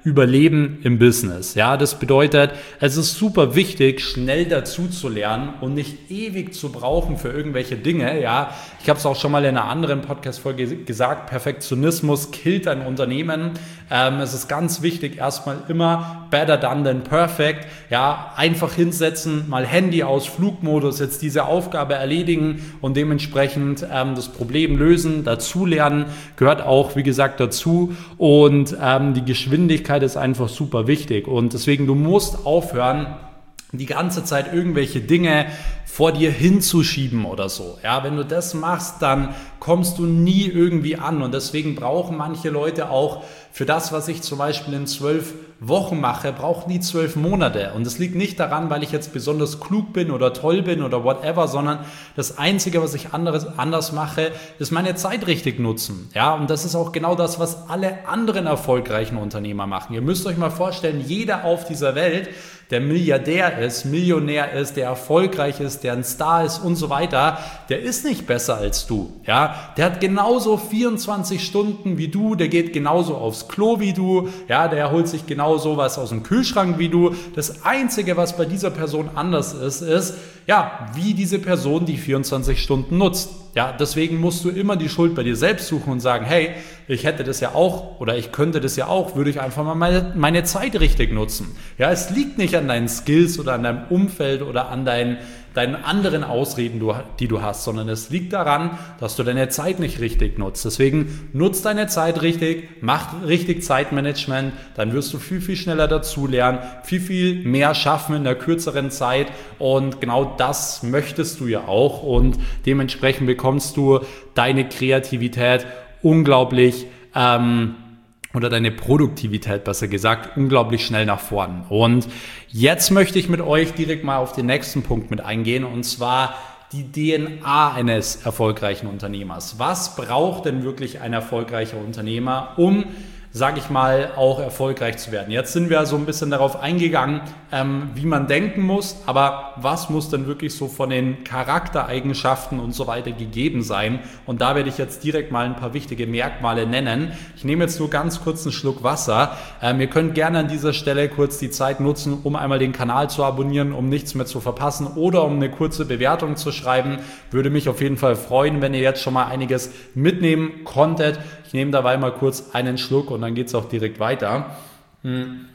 Überleben im Business. Ja, das bedeutet, es ist super wichtig, schnell dazu zu lernen und nicht ewig zu brauchen für irgendwelche Dinge. Ja, ich habe es auch schon mal in einer anderen Podcast-Folge gesagt, Perfektionismus killt ein Unternehmen. Ähm, es ist ganz wichtig, erstmal immer better done than perfect. Ja, einfach hinsetzen, mal Handy aus, Flugmodus, jetzt diese Aufgabe erledigen und dementsprechend ähm, das Problem lösen, dazulernen, gehört auch, wie gesagt, dazu. Und ähm, die Geschwindigkeit ist einfach super wichtig. Und deswegen, du musst aufhören, die ganze Zeit irgendwelche Dinge vor dir hinzuschieben oder so. Ja, wenn du das machst, dann kommst du nie irgendwie an. Und deswegen brauchen manche Leute auch für das, was ich zum Beispiel in zwölf Wochen mache, brauchen die zwölf Monate. Und das liegt nicht daran, weil ich jetzt besonders klug bin oder toll bin oder whatever, sondern das Einzige, was ich anderes, anders mache, ist meine Zeit richtig nutzen. Ja, und das ist auch genau das, was alle anderen erfolgreichen Unternehmer machen. Ihr müsst euch mal vorstellen, jeder auf dieser Welt, der Milliardär ist, Millionär ist, der erfolgreich ist, der ein Star ist und so weiter, der ist nicht besser als du. Ja, der hat genauso vierundzwanzig Stunden wie du, der geht genauso aufs Klo wie du, ja, der holt sich genauso was aus dem Kühlschrank wie du. Das Einzige, was bei dieser Person anders ist, ist, ja, wie diese Person die vierundzwanzig Stunden nutzt. Ja, deswegen musst du immer die Schuld bei dir selbst suchen und sagen, hey, ich hätte das ja auch oder ich könnte das ja auch, würde ich einfach mal meine, meine Zeit richtig nutzen. Ja, es liegt nicht an deinen Skills oder an deinem Umfeld oder an deinen, deinen anderen Ausreden, die du hast, sondern es liegt daran, dass du deine Zeit nicht richtig nutzt. Deswegen nutz deine Zeit richtig, mach richtig Zeitmanagement, dann wirst du viel, viel schneller dazulernen, viel, viel mehr schaffen in der kürzeren Zeit und genau das möchtest du ja auch und dementsprechend bekommst du deine Kreativität unglaublich ähm, oder deine Produktivität, besser gesagt, unglaublich schnell nach vorn. Und jetzt möchte ich mit euch direkt mal auf den nächsten Punkt mit eingehen, und zwar die D N A eines erfolgreichen Unternehmers. Was braucht denn wirklich ein erfolgreicher Unternehmer, um, sage ich mal, auch erfolgreich zu werden? Jetzt sind wir so ein bisschen darauf eingegangen, ähm, wie man denken muss, aber was muss denn wirklich so von den Charaktereigenschaften und so weiter gegeben sein? Und da werde ich jetzt direkt mal ein paar wichtige Merkmale nennen. Ich nehme jetzt nur ganz kurz einen Schluck Wasser. Ähm, ihr könnt gerne an dieser Stelle kurz die Zeit nutzen, um einmal den Kanal zu abonnieren, um nichts mehr zu verpassen oder um eine kurze Bewertung zu schreiben. Würde mich auf jeden Fall freuen, wenn ihr jetzt schon mal einiges mitnehmen konntet. Ich nehme dabei mal kurz einen Schluck und dann geht es auch direkt weiter. Hm.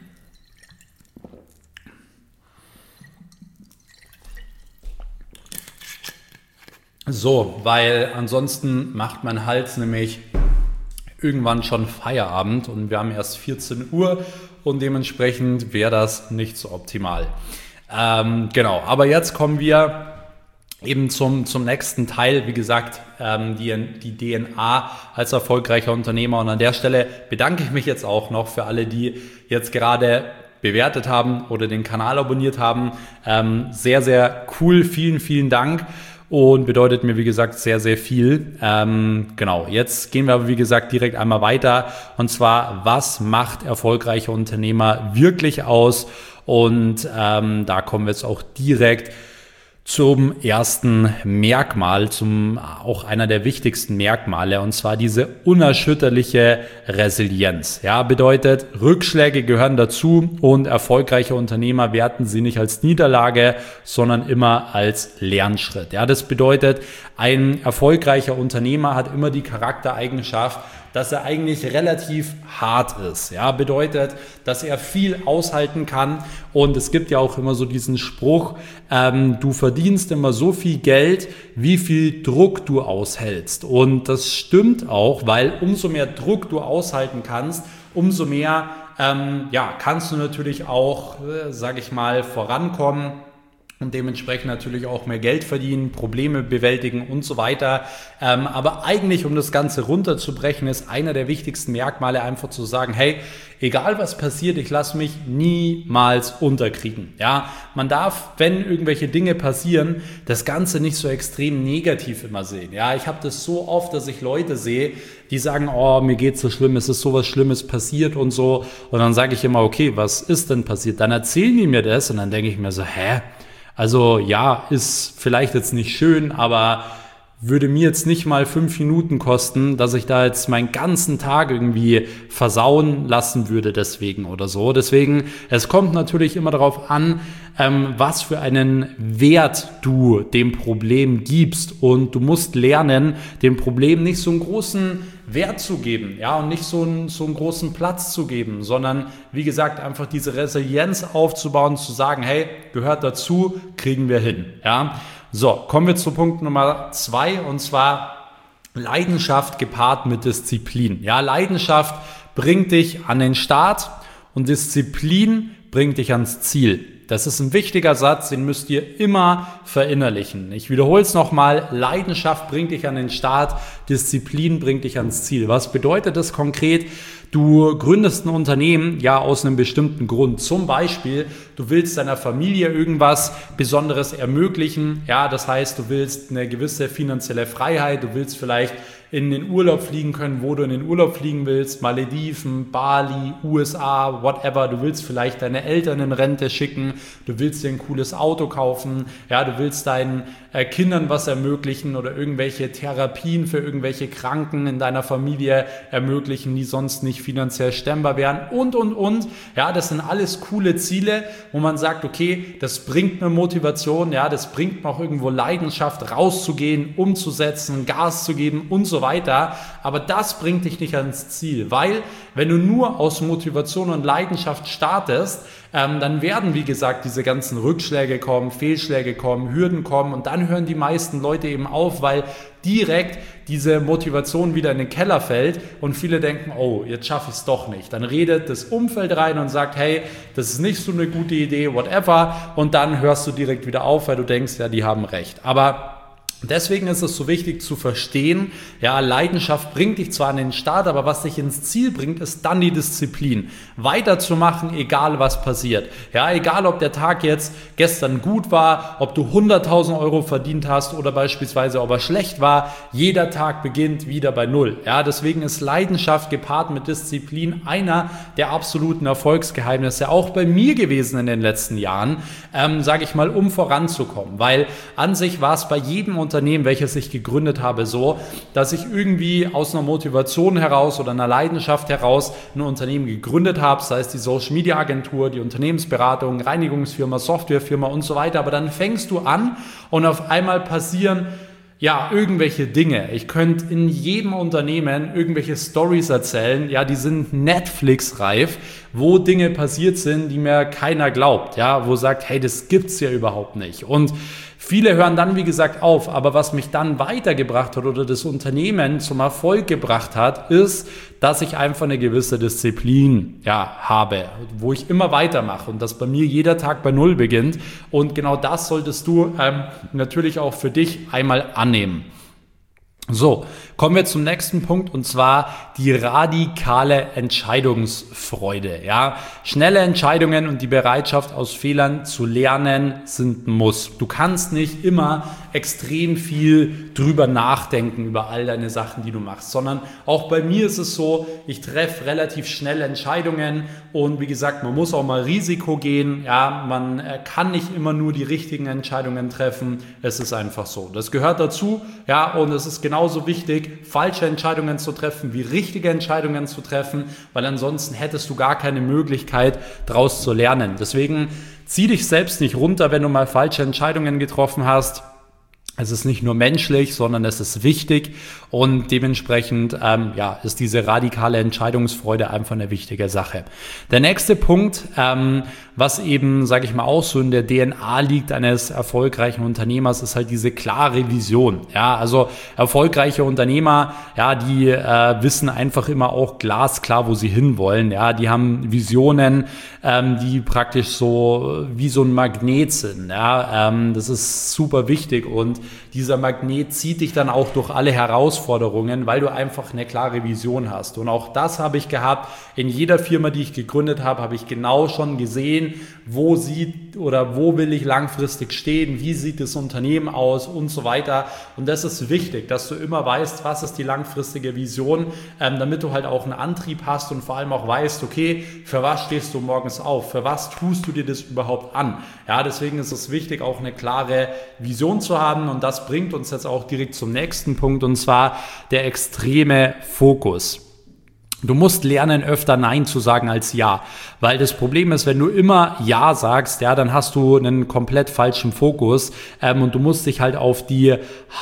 So, weil ansonsten macht mein Hals nämlich irgendwann schon Feierabend und wir haben erst vierzehn Uhr und dementsprechend wäre das nicht so optimal. Ähm, genau, aber jetzt kommen wir eben zum, zum nächsten Teil, wie gesagt, ähm, die, die D N A als erfolgreicher Unternehmer. Und an der Stelle bedanke ich mich jetzt auch noch für alle, die jetzt gerade bewertet haben oder den Kanal abonniert haben. Ähm, sehr, sehr cool. Vielen, vielen Dank. Und bedeutet mir, wie gesagt, sehr, sehr viel. Ähm, genau, jetzt gehen wir aber, wie gesagt, direkt einmal weiter. Und zwar, was macht erfolgreiche Unternehmer wirklich aus? Und ähm, da kommen wir jetzt auch direkt zum ersten Merkmal, zum auch einer der wichtigsten Merkmale, und zwar diese unerschütterliche Resilienz. Ja, bedeutet, Rückschläge gehören dazu und erfolgreiche Unternehmer werten sie nicht als Niederlage, sondern immer als Lernschritt. Ja, das bedeutet, ein erfolgreicher Unternehmer hat immer die Charaktereigenschaft, dass er eigentlich relativ hart ist. Ja, bedeutet, dass er viel aushalten kann. Und es gibt ja auch immer so diesen Spruch, ähm, du verdienst immer so viel Geld, wie viel Druck du aushältst. Und das stimmt auch, weil umso mehr Druck du aushalten kannst, umso mehr ähm, ja, kannst du natürlich auch, äh, sage ich mal, vorankommen. Und dementsprechend natürlich auch mehr Geld verdienen, Probleme bewältigen und so weiter. Ähm, aber eigentlich, um das Ganze runterzubrechen, ist einer der wichtigsten Merkmale einfach zu sagen, hey, egal was passiert, ich lasse mich niemals unterkriegen. Ja, man darf, wenn irgendwelche Dinge passieren, das Ganze nicht so extrem negativ immer sehen. Ja, ich habe das so oft, dass ich Leute sehe, die sagen, oh, mir geht's so schlimm, es ist sowas Schlimmes passiert und so. Und dann sage ich immer, okay, was ist denn passiert? Dann erzählen die mir das und dann denke ich mir so, hä? Also ja, ist vielleicht jetzt nicht schön, aber würde mir jetzt nicht mal fünf Minuten kosten, dass ich da jetzt meinen ganzen Tag irgendwie versauen lassen würde deswegen oder so. Deswegen, es kommt natürlich immer darauf an, ähm, was für einen Wert du dem Problem gibst, und du musst lernen, dem Problem nicht so einen großen Wert zu geben, ja, und nicht so einen, so einen großen Platz zu geben, sondern wie gesagt, einfach diese Resilienz aufzubauen, zu sagen, hey, gehört dazu, kriegen wir hin, ja. So, kommen wir zu Punkt Nummer zwei, und zwar Leidenschaft gepaart mit Disziplin. Ja, Leidenschaft bringt dich an den Start und Disziplin bringt dich ans Ziel. Das ist ein wichtiger Satz, den müsst ihr immer verinnerlichen. Ich wiederhole es nochmal, Leidenschaft bringt dich an den Start, Disziplin bringt dich ans Ziel. Was bedeutet das konkret? Du gründest ein Unternehmen, ja, aus einem bestimmten Grund. Zum Beispiel, du willst deiner Familie irgendwas Besonderes ermöglichen. Ja, das heißt, du willst eine gewisse finanzielle Freiheit. Du willst vielleicht in den Urlaub fliegen können, wo du in den Urlaub fliegen willst. Malediven, Bali, U S A, whatever. Du willst vielleicht deine Eltern in Rente schicken. Du willst dir ein cooles Auto kaufen. Ja, du willst deinen äh, Kindern was ermöglichen oder irgendwelche Therapien für irgendwelche Kranken in deiner Familie ermöglichen, die sonst nicht finanziell stemmbar wären, und, und, und. Ja, das sind alles coole Ziele, wo man sagt, okay, das bringt mir Motivation, ja, das bringt mir auch irgendwo Leidenschaft, rauszugehen, umzusetzen, Gas zu geben und so weiter. Aber das bringt dich nicht ans Ziel, weil wenn du nur aus Motivation und Leidenschaft startest, ähm, dann werden, wie gesagt, diese ganzen Rückschläge kommen, Fehlschläge kommen, Hürden kommen, und dann hören die meisten Leute eben auf, weil direkt diese Motivation wieder in den Keller fällt und viele denken, oh, jetzt schaffe ich es doch nicht. Dann redet das Umfeld rein und sagt, hey, das ist nicht so eine gute Idee, whatever, und dann hörst du direkt wieder auf, weil du denkst, ja, die haben recht. Aber deswegen ist es so wichtig zu verstehen, ja, Leidenschaft bringt dich zwar an den Start, aber was dich ins Ziel bringt, ist dann die Disziplin. Weiterzumachen, egal was passiert. Ja, egal ob der Tag jetzt gestern gut war, ob du hunderttausend Euro verdient hast oder beispielsweise ob er schlecht war, jeder Tag beginnt wieder bei Null. Ja, deswegen ist Leidenschaft gepaart mit Disziplin einer der absoluten Erfolgsgeheimnisse, auch bei mir gewesen in den letzten Jahren, ähm, sage ich mal, um voranzukommen. Weil an sich war es bei jedem Unternehmen, welches ich gegründet habe, so, dass ich irgendwie aus einer Motivation heraus oder einer Leidenschaft heraus ein Unternehmen gegründet habe, sei es die Social Media Agentur, die Unternehmensberatung, Reinigungsfirma, Softwarefirma und so weiter. Aber dann fängst du an und auf einmal passieren ja irgendwelche Dinge. Ich könnte in jedem Unternehmen irgendwelche Stories erzählen, ja, die sind Netflix-reif, wo Dinge passiert sind, die mir keiner glaubt, ja, wo sagt, hey, das gibt's ja überhaupt nicht. Und viele hören dann, wie gesagt, auf, aber was mich dann weitergebracht hat oder das Unternehmen zum Erfolg gebracht hat, ist, dass ich einfach eine gewisse Disziplin ja, habe, wo ich immer weitermache und dass bei mir jeder Tag bei Null beginnt. Und genau das solltest du ähm, natürlich auch für dich einmal annehmen. So, kommen wir zum nächsten Punkt, und zwar die radikale Entscheidungsfreude. Ja, schnelle Entscheidungen und die Bereitschaft, aus Fehlern zu lernen, sind ein Muss. Du kannst nicht immer extrem viel drüber nachdenken über all deine Sachen, die du machst, sondern auch bei mir ist es so, ich treffe relativ schnell Entscheidungen und wie gesagt, man muss auch mal Risiko gehen. Ja, man kann nicht immer nur die richtigen Entscheidungen treffen. Es ist einfach so. Das gehört dazu. Ja, und es ist genauso wichtig, falsche Entscheidungen zu treffen, wie richtige Entscheidungen zu treffen, weil ansonsten hättest du gar keine Möglichkeit, daraus zu lernen. Deswegen zieh dich selbst nicht runter, wenn du mal falsche Entscheidungen getroffen hast. Es ist nicht nur menschlich, sondern es ist wichtig und dementsprechend ähm, ja, ist diese radikale Entscheidungsfreude einfach eine wichtige Sache. Der nächste Punkt, ähm, was eben, sage ich mal, auch so in der D N A liegt eines erfolgreichen Unternehmers, ist halt diese klare Vision. Ja, also erfolgreiche Unternehmer, ja, die äh, wissen einfach immer auch glasklar, wo sie hinwollen. Ja, die haben Visionen, ähm, die praktisch so wie so ein Magnet sind. Ja, ähm, das ist super wichtig und dieser Magnet zieht dich dann auch durch alle Herausforderungen, weil du einfach eine klare Vision hast. Und auch das habe ich gehabt. In jeder Firma, die ich gegründet habe, habe ich genau schon gesehen, wo sieht oder wo will ich langfristig stehen, wie sieht das Unternehmen aus und so weiter. Und das ist wichtig, dass du immer weißt, was ist die langfristige Vision, ähm, damit du halt auch einen Antrieb hast und vor allem auch weißt, okay, für was stehst du morgens auf, für was tust du dir das überhaupt an. Ja, deswegen ist es wichtig, auch eine klare Vision zu haben. und das bringt uns jetzt auch direkt zum nächsten Punkt, und zwar der extreme Fokus. Du musst lernen, öfter Nein zu sagen als Ja, weil das Problem ist, wenn du immer Ja sagst, ja, dann hast du einen komplett falschen Fokus ähm, und du musst dich halt auf die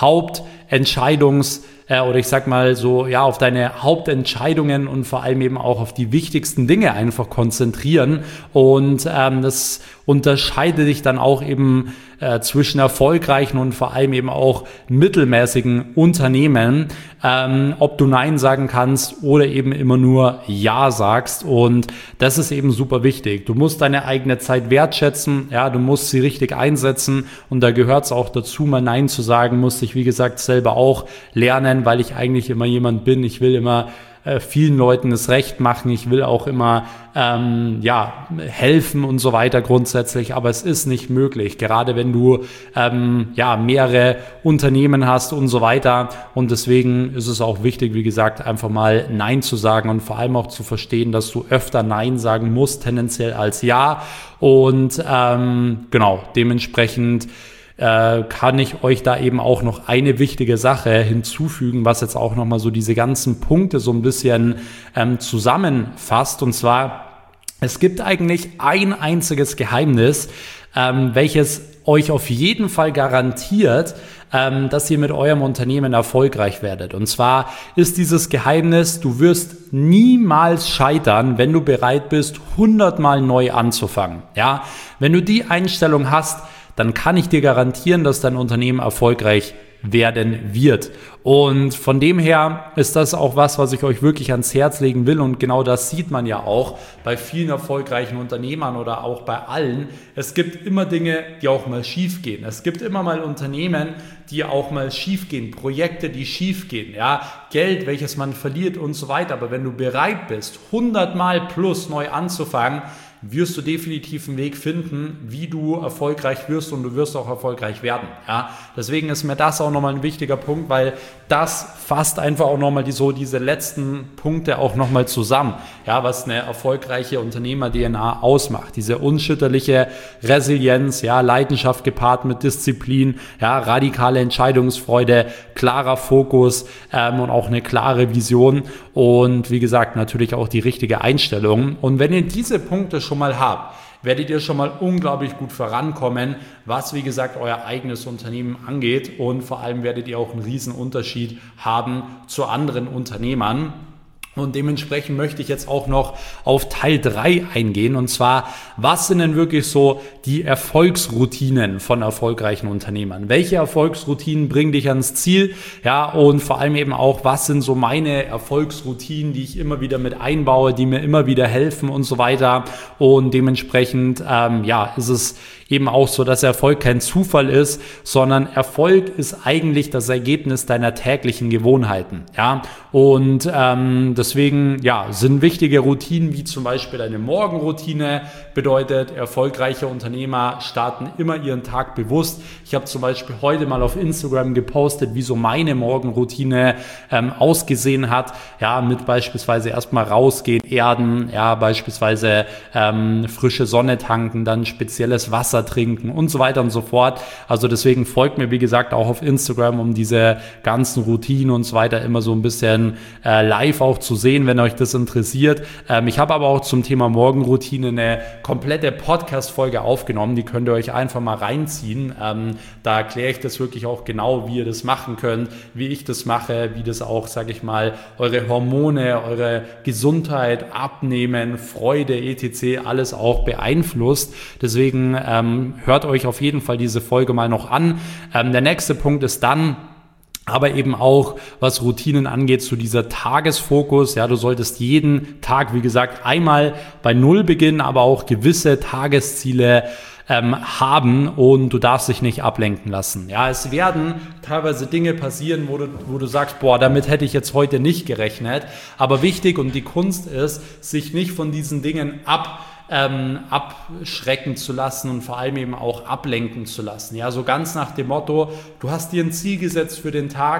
Hauptentscheidungs- äh, oder ich sag mal so, ja, auf deine Hauptentscheidungen und vor allem eben auch auf die wichtigsten Dinge einfach konzentrieren, und ähm, das unterscheidet dich dann auch eben äh, zwischen erfolgreichen und vor allem eben auch mittelmäßigen Unternehmen, ähm, ob du Nein sagen kannst oder eben immer nur Ja sagst, und das ist eben super wichtig. Du musst deine eigene Zeit wertschätzen, ja, du musst sie richtig einsetzen, und da gehört es auch dazu, mal Nein zu sagen, musste ich wie gesagt selber auch lernen, weil ich eigentlich immer jemand bin, ich will immer äh, vielen Leuten das Recht machen, ich will auch immer ähm, ja, helfen und so weiter grundsätzlich, aber es ist nicht möglich, gerade wenn du ähm, ja, mehrere Unternehmen hast und so weiter, und deswegen ist es auch wichtig, wie gesagt, einfach mal Nein zu sagen und vor allem auch zu verstehen, dass du öfter Nein sagen musst, tendenziell als Ja, und ähm, genau, dementsprechend äh, kann ich euch da eben auch noch eine wichtige Sache hinzufügen, was jetzt auch nochmal so diese ganzen Punkte so ein bisschen ähm, zusammenfasst, und zwar, es gibt eigentlich ein einziges Geheimnis, ähm, welches euch auf jeden Fall garantiert, ähm, dass ihr mit eurem Unternehmen erfolgreich werdet. Und zwar ist dieses Geheimnis, du wirst niemals scheitern, wenn du bereit bist, hundertmal neu anzufangen. Ja, wenn du die Einstellung hast, dann kann ich dir garantieren, dass dein Unternehmen erfolgreich werden wird. Und von dem her ist das auch was, was ich euch wirklich ans Herz legen will, und genau das sieht man ja auch bei vielen erfolgreichen Unternehmern oder auch bei allen. Es gibt immer Dinge, die auch mal schief gehen. Es gibt immer mal Unternehmen, die auch mal schief gehen, Projekte, die schief gehen, ja, Geld, welches man verliert und so weiter. Aber wenn du bereit bist, hundertmal plus neu anzufangen, wirst du definitiv einen Weg finden, wie du erfolgreich wirst, und du wirst auch erfolgreich werden. Ja? Deswegen ist mir das auch nochmal ein wichtiger Punkt, weil das fasst einfach auch nochmal die, so diese letzten Punkte auch nochmal zusammen, ja, was eine erfolgreiche Unternehmer-D N A ausmacht. Diese unerschütterliche Resilienz, ja, Leidenschaft gepaart mit Disziplin, ja, radikale Entscheidungsfreude, klarer Fokus ähm, und auch eine klare Vision, und wie gesagt natürlich auch die richtige Einstellung. Und wenn ihr diese Punkte schon mal habt, werdet ihr schon mal unglaublich gut vorankommen, was wie gesagt euer eigenes Unternehmen angeht, und vor allem werdet ihr auch einen riesen Unterschied haben zu anderen Unternehmern. Und dementsprechend möchte ich jetzt auch noch auf Teil drei eingehen, und zwar, was sind denn wirklich so die Erfolgsroutinen von erfolgreichen Unternehmern? Welche Erfolgsroutinen bringen dich ans Ziel? Ja, und vor allem eben auch, was sind so meine Erfolgsroutinen, die ich immer wieder mit einbaue, die mir immer wieder helfen und so weiter. Und dementsprechend, ähm, ja, ist es eben auch so, dass Erfolg kein Zufall ist, sondern Erfolg ist eigentlich das Ergebnis deiner täglichen Gewohnheiten. Ja, und ähm, deswegen ja, sind wichtige Routinen wie zum Beispiel eine Morgenroutine, bedeutet, erfolgreiche Unternehmer starten immer ihren Tag bewusst. Ich habe zum Beispiel heute mal auf Instagram gepostet, wie so meine Morgenroutine ähm, ausgesehen hat. Ja, mit beispielsweise erstmal rausgehen, erden, ja, beispielsweise ähm, frische Sonne tanken, dann spezielles Wasser trinken und so weiter und so fort. Also deswegen folgt mir, wie gesagt, auch auf Instagram, um diese ganzen Routinen und so weiter immer so ein bisschen äh, live auch zu sehen, wenn euch das interessiert. Ähm, ich habe aber auch zum Thema Morgenroutine eine komplette Podcast-Folge aufgenommen, die könnt ihr euch einfach mal reinziehen. Ähm, da erkläre ich das wirklich auch genau, wie ihr das machen könnt, wie ich das mache, wie das auch, sage ich mal, eure Hormone, eure Gesundheit, Abnehmen, Freude, et cetera alles auch beeinflusst. Deswegen ähm, hört euch auf jeden Fall diese Folge mal noch an. Ähm, der nächste Punkt ist dann, aber eben auch, was Routinen angeht, zu dieser Tagesfokus. Ja, du solltest jeden Tag, wie gesagt, einmal bei Null beginnen, aber auch gewisse Tagesziele ähm, haben, und du darfst dich nicht ablenken lassen. Ja, es werden teilweise Dinge passieren, wo du, wo du sagst, boah, damit hätte ich jetzt heute nicht gerechnet. Aber wichtig, und die Kunst ist, sich nicht von diesen Dingen ab Ähm, abschrecken zu lassen und vor allem eben auch ablenken zu lassen. Ja, so ganz nach dem Motto, du hast dir ein Ziel gesetzt für den Tag,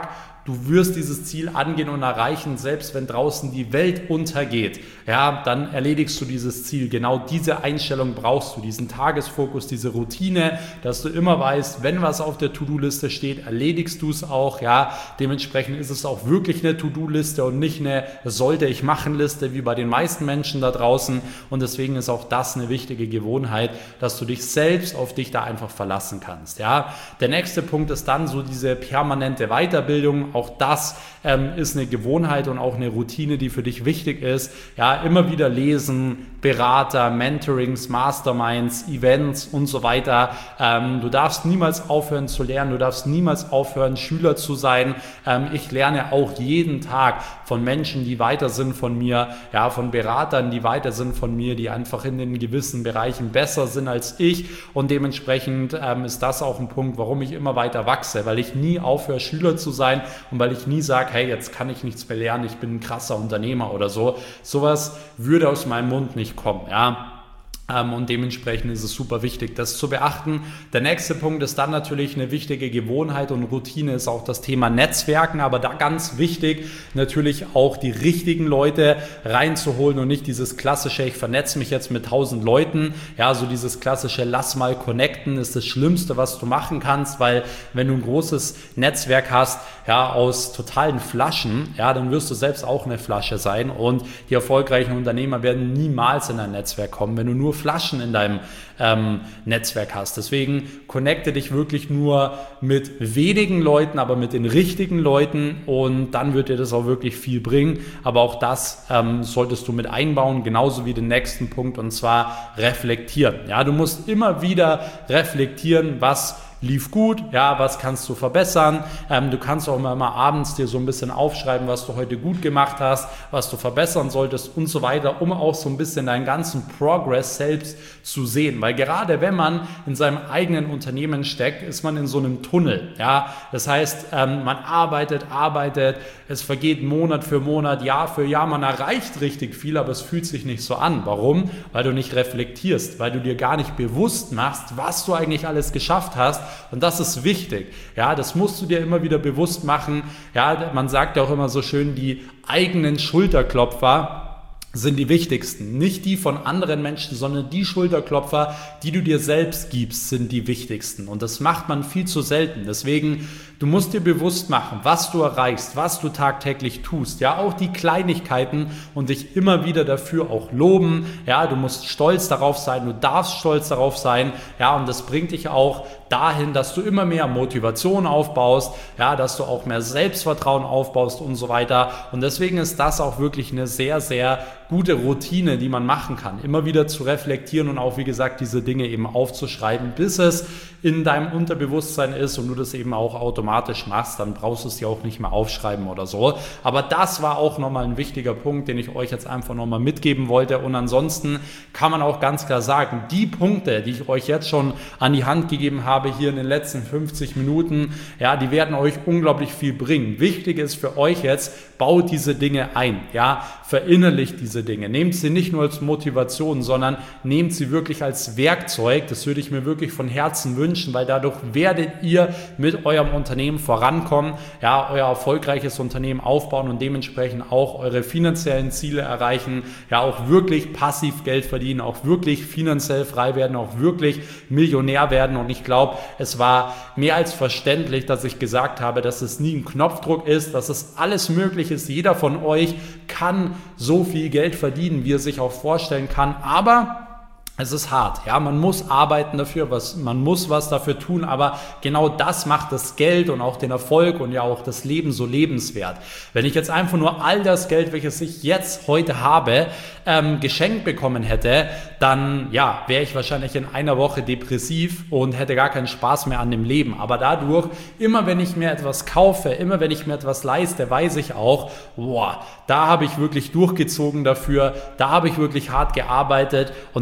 du wirst dieses Ziel angehen und erreichen, selbst wenn draußen die Welt untergeht. Ja, dann erledigst du dieses Ziel. Genau diese Einstellung brauchst du, diesen Tagesfokus, diese Routine, dass du immer weißt, wenn was auf der To-Do-Liste steht, erledigst du es auch. Ja, dementsprechend ist es auch wirklich eine To-Do-Liste und nicht eine sollte ich machen Liste wie bei den meisten Menschen da draußen. Und deswegen ist auch das eine wichtige Gewohnheit, dass du dich selbst auf dich da einfach verlassen kannst. Ja, der nächste Punkt ist dann so diese permanente Weiterbildung. Auch das ähm, ist eine Gewohnheit und auch eine Routine, die für dich wichtig ist. Ja, immer wieder lesen, Berater, Mentorings, Masterminds, Events und so weiter. Ähm, du darfst niemals aufhören zu lernen, du darfst niemals aufhören, Schüler zu sein. Ähm, ich lerne auch jeden Tag von Menschen, die weiter sind von mir, ja, von Beratern, die weiter sind von mir, die einfach in den gewissen Bereichen besser sind als ich, und dementsprechend ähm, ist das auch ein Punkt, warum ich immer weiter wachse, weil ich nie aufhöre, Schüler zu sein und weil ich nie sage, hey, jetzt kann ich nichts mehr lernen, ich bin ein krasser Unternehmer oder so. Sowas würde aus meinem Mund nicht kommen, ja. Und dementsprechend ist es super wichtig, das zu beachten. Der nächste Punkt ist dann natürlich eine wichtige Gewohnheit und Routine ist auch das Thema Netzwerken, aber da ganz wichtig, natürlich auch die richtigen Leute reinzuholen und nicht dieses klassische, ich vernetze mich jetzt mit tausend Leuten, ja, so dieses klassische, lass mal connecten, ist das Schlimmste, was du machen kannst, weil wenn du ein großes Netzwerk hast, ja, aus totalen Flaschen, ja, dann wirst du selbst auch eine Flasche sein und die erfolgreichen Unternehmer werden niemals in ein Netzwerk kommen, wenn du nur Flaschen in deinem ähm, Netzwerk hast. Deswegen connecte dich wirklich nur mit wenigen Leuten, aber mit den richtigen Leuten und dann wird dir das auch wirklich viel bringen. Aber auch das ähm, solltest du mit einbauen, genauso wie den nächsten Punkt, und zwar reflektieren. Ja, du musst immer wieder reflektieren, was lief gut, ja, was kannst du verbessern. Ähm, du kannst auch mal, mal abends dir so ein bisschen aufschreiben, was du heute gut gemacht hast, was du verbessern solltest und so weiter, um auch so ein bisschen deinen ganzen Progress selbst zu sehen. Weil gerade wenn man in seinem eigenen Unternehmen steckt, ist man in so einem Tunnel. Ja, das heißt, ähm, man arbeitet, arbeitet, es vergeht Monat für Monat, Jahr für Jahr, man erreicht richtig viel, aber es fühlt sich nicht so an. Warum? Weil du nicht reflektierst, weil du dir gar nicht bewusst machst, was du eigentlich alles geschafft hast. Und das ist wichtig. Ja, das musst du dir immer wieder bewusst machen. Ja, man sagt ja auch immer so schön, die eigenen Schulterklopfer sind die wichtigsten. Nicht die von anderen Menschen, sondern die Schulterklopfer, die du dir selbst gibst, sind die wichtigsten. Und das macht man viel zu selten. Deswegen, du musst dir bewusst machen, was du erreichst, was du tagtäglich tust. Ja, auch die Kleinigkeiten und dich immer wieder dafür auch loben. Ja, du musst stolz darauf sein, du darfst stolz darauf sein. Ja, und das bringt dich auch dahin, dass du immer mehr Motivation aufbaust, ja, dass du auch mehr Selbstvertrauen aufbaust und so weiter. Und deswegen ist das auch wirklich eine sehr, sehr gute Routine, die man machen kann. Immer wieder zu reflektieren und auch, wie gesagt, diese Dinge eben aufzuschreiben, bis es in deinem Unterbewusstsein ist und du das eben auch automatisch machst, dann brauchst du es ja auch nicht mehr aufschreiben oder so. Aber das war auch nochmal ein wichtiger Punkt, den ich euch jetzt einfach nochmal mitgeben wollte. Und ansonsten kann man auch ganz klar sagen, die Punkte, die ich euch jetzt schon an die Hand gegeben habe, hier in den letzten fünfzig Minuten, ja, die werden euch unglaublich viel bringen. Wichtig ist für euch jetzt, baut diese Dinge ein, ja, verinnerlicht diese Dinge. Nehmt sie nicht nur als Motivation, sondern nehmt sie wirklich als Werkzeug. Das würde ich mir wirklich von Herzen wünschen, weil dadurch werdet ihr mit eurem Unternehmen vorankommen, ja, euer erfolgreiches Unternehmen aufbauen und dementsprechend auch eure finanziellen Ziele erreichen, ja, auch wirklich passiv Geld verdienen, auch wirklich finanziell frei werden, auch wirklich Millionär werden. Und ich glaube, es war mehr als verständlich, dass ich gesagt habe, dass es nie ein Knopfdruck ist, dass es alles möglich ist. Jeder von euch kann so viel Geld verdienen, wie er sich auch vorstellen kann, aber es ist hart, ja, man muss arbeiten dafür, was, man muss was dafür tun, aber genau das macht das Geld und auch den Erfolg und ja auch das Leben so lebenswert. Wenn ich jetzt einfach nur all das Geld, welches ich jetzt heute habe, ähm, geschenkt bekommen hätte, dann ja, wäre ich wahrscheinlich in einer Woche depressiv und hätte gar keinen Spaß mehr an dem Leben. Aber dadurch, immer wenn ich mir etwas kaufe, immer wenn ich mir etwas leiste, weiß ich auch, boah, da habe ich wirklich durchgezogen dafür, da habe ich wirklich hart gearbeitet und das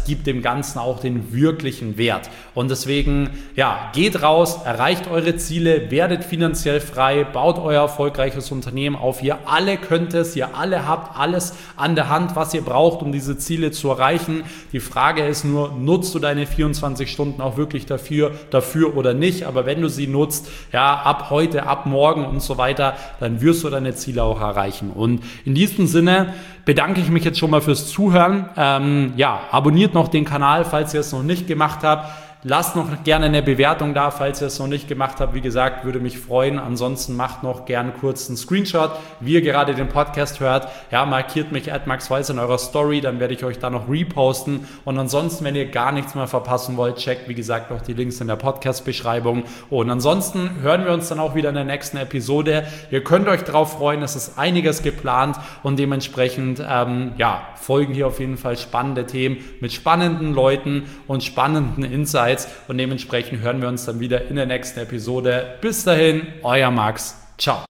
das gibt dem Ganzen auch den wirklichen Wert. Und deswegen, ja, geht raus, erreicht eure Ziele, werdet finanziell frei, baut euer erfolgreiches Unternehmen auf. Ihr alle könnt es, ihr alle habt alles an der Hand, was ihr braucht, um diese Ziele zu erreichen. Die Frage ist nur, nutzt du deine vierundzwanzig Stunden auch wirklich dafür, dafür oder nicht? Aber wenn du sie nutzt, ja, ab heute, ab morgen und so weiter, dann wirst du deine Ziele auch erreichen. Und in diesem Sinne bedanke ich mich jetzt schon mal fürs Zuhören. Ähm, ja, abonniert noch den Kanal, falls ihr es noch nicht gemacht habt. Lasst noch gerne eine Bewertung da, falls ihr es noch nicht gemacht habt. Wie gesagt, würde mich freuen. Ansonsten macht noch gerne kurz einen Screenshot, wie ihr gerade den Podcast hört. Ja, markiert mich at Max Weiß in eurer Story, dann werde ich euch da noch reposten. Und ansonsten, wenn ihr gar nichts mehr verpassen wollt, checkt, wie gesagt, noch die Links in der Podcast-Beschreibung. Und ansonsten hören wir uns dann auch wieder in der nächsten Episode. Ihr könnt euch darauf freuen, es ist einiges geplant und dementsprechend, ähm, ja, folgen hier auf jeden Fall spannende Themen mit spannenden Leuten und spannenden Insights. Und dementsprechend hören wir uns dann wieder in der nächsten Episode. Bis dahin, euer Max. Ciao.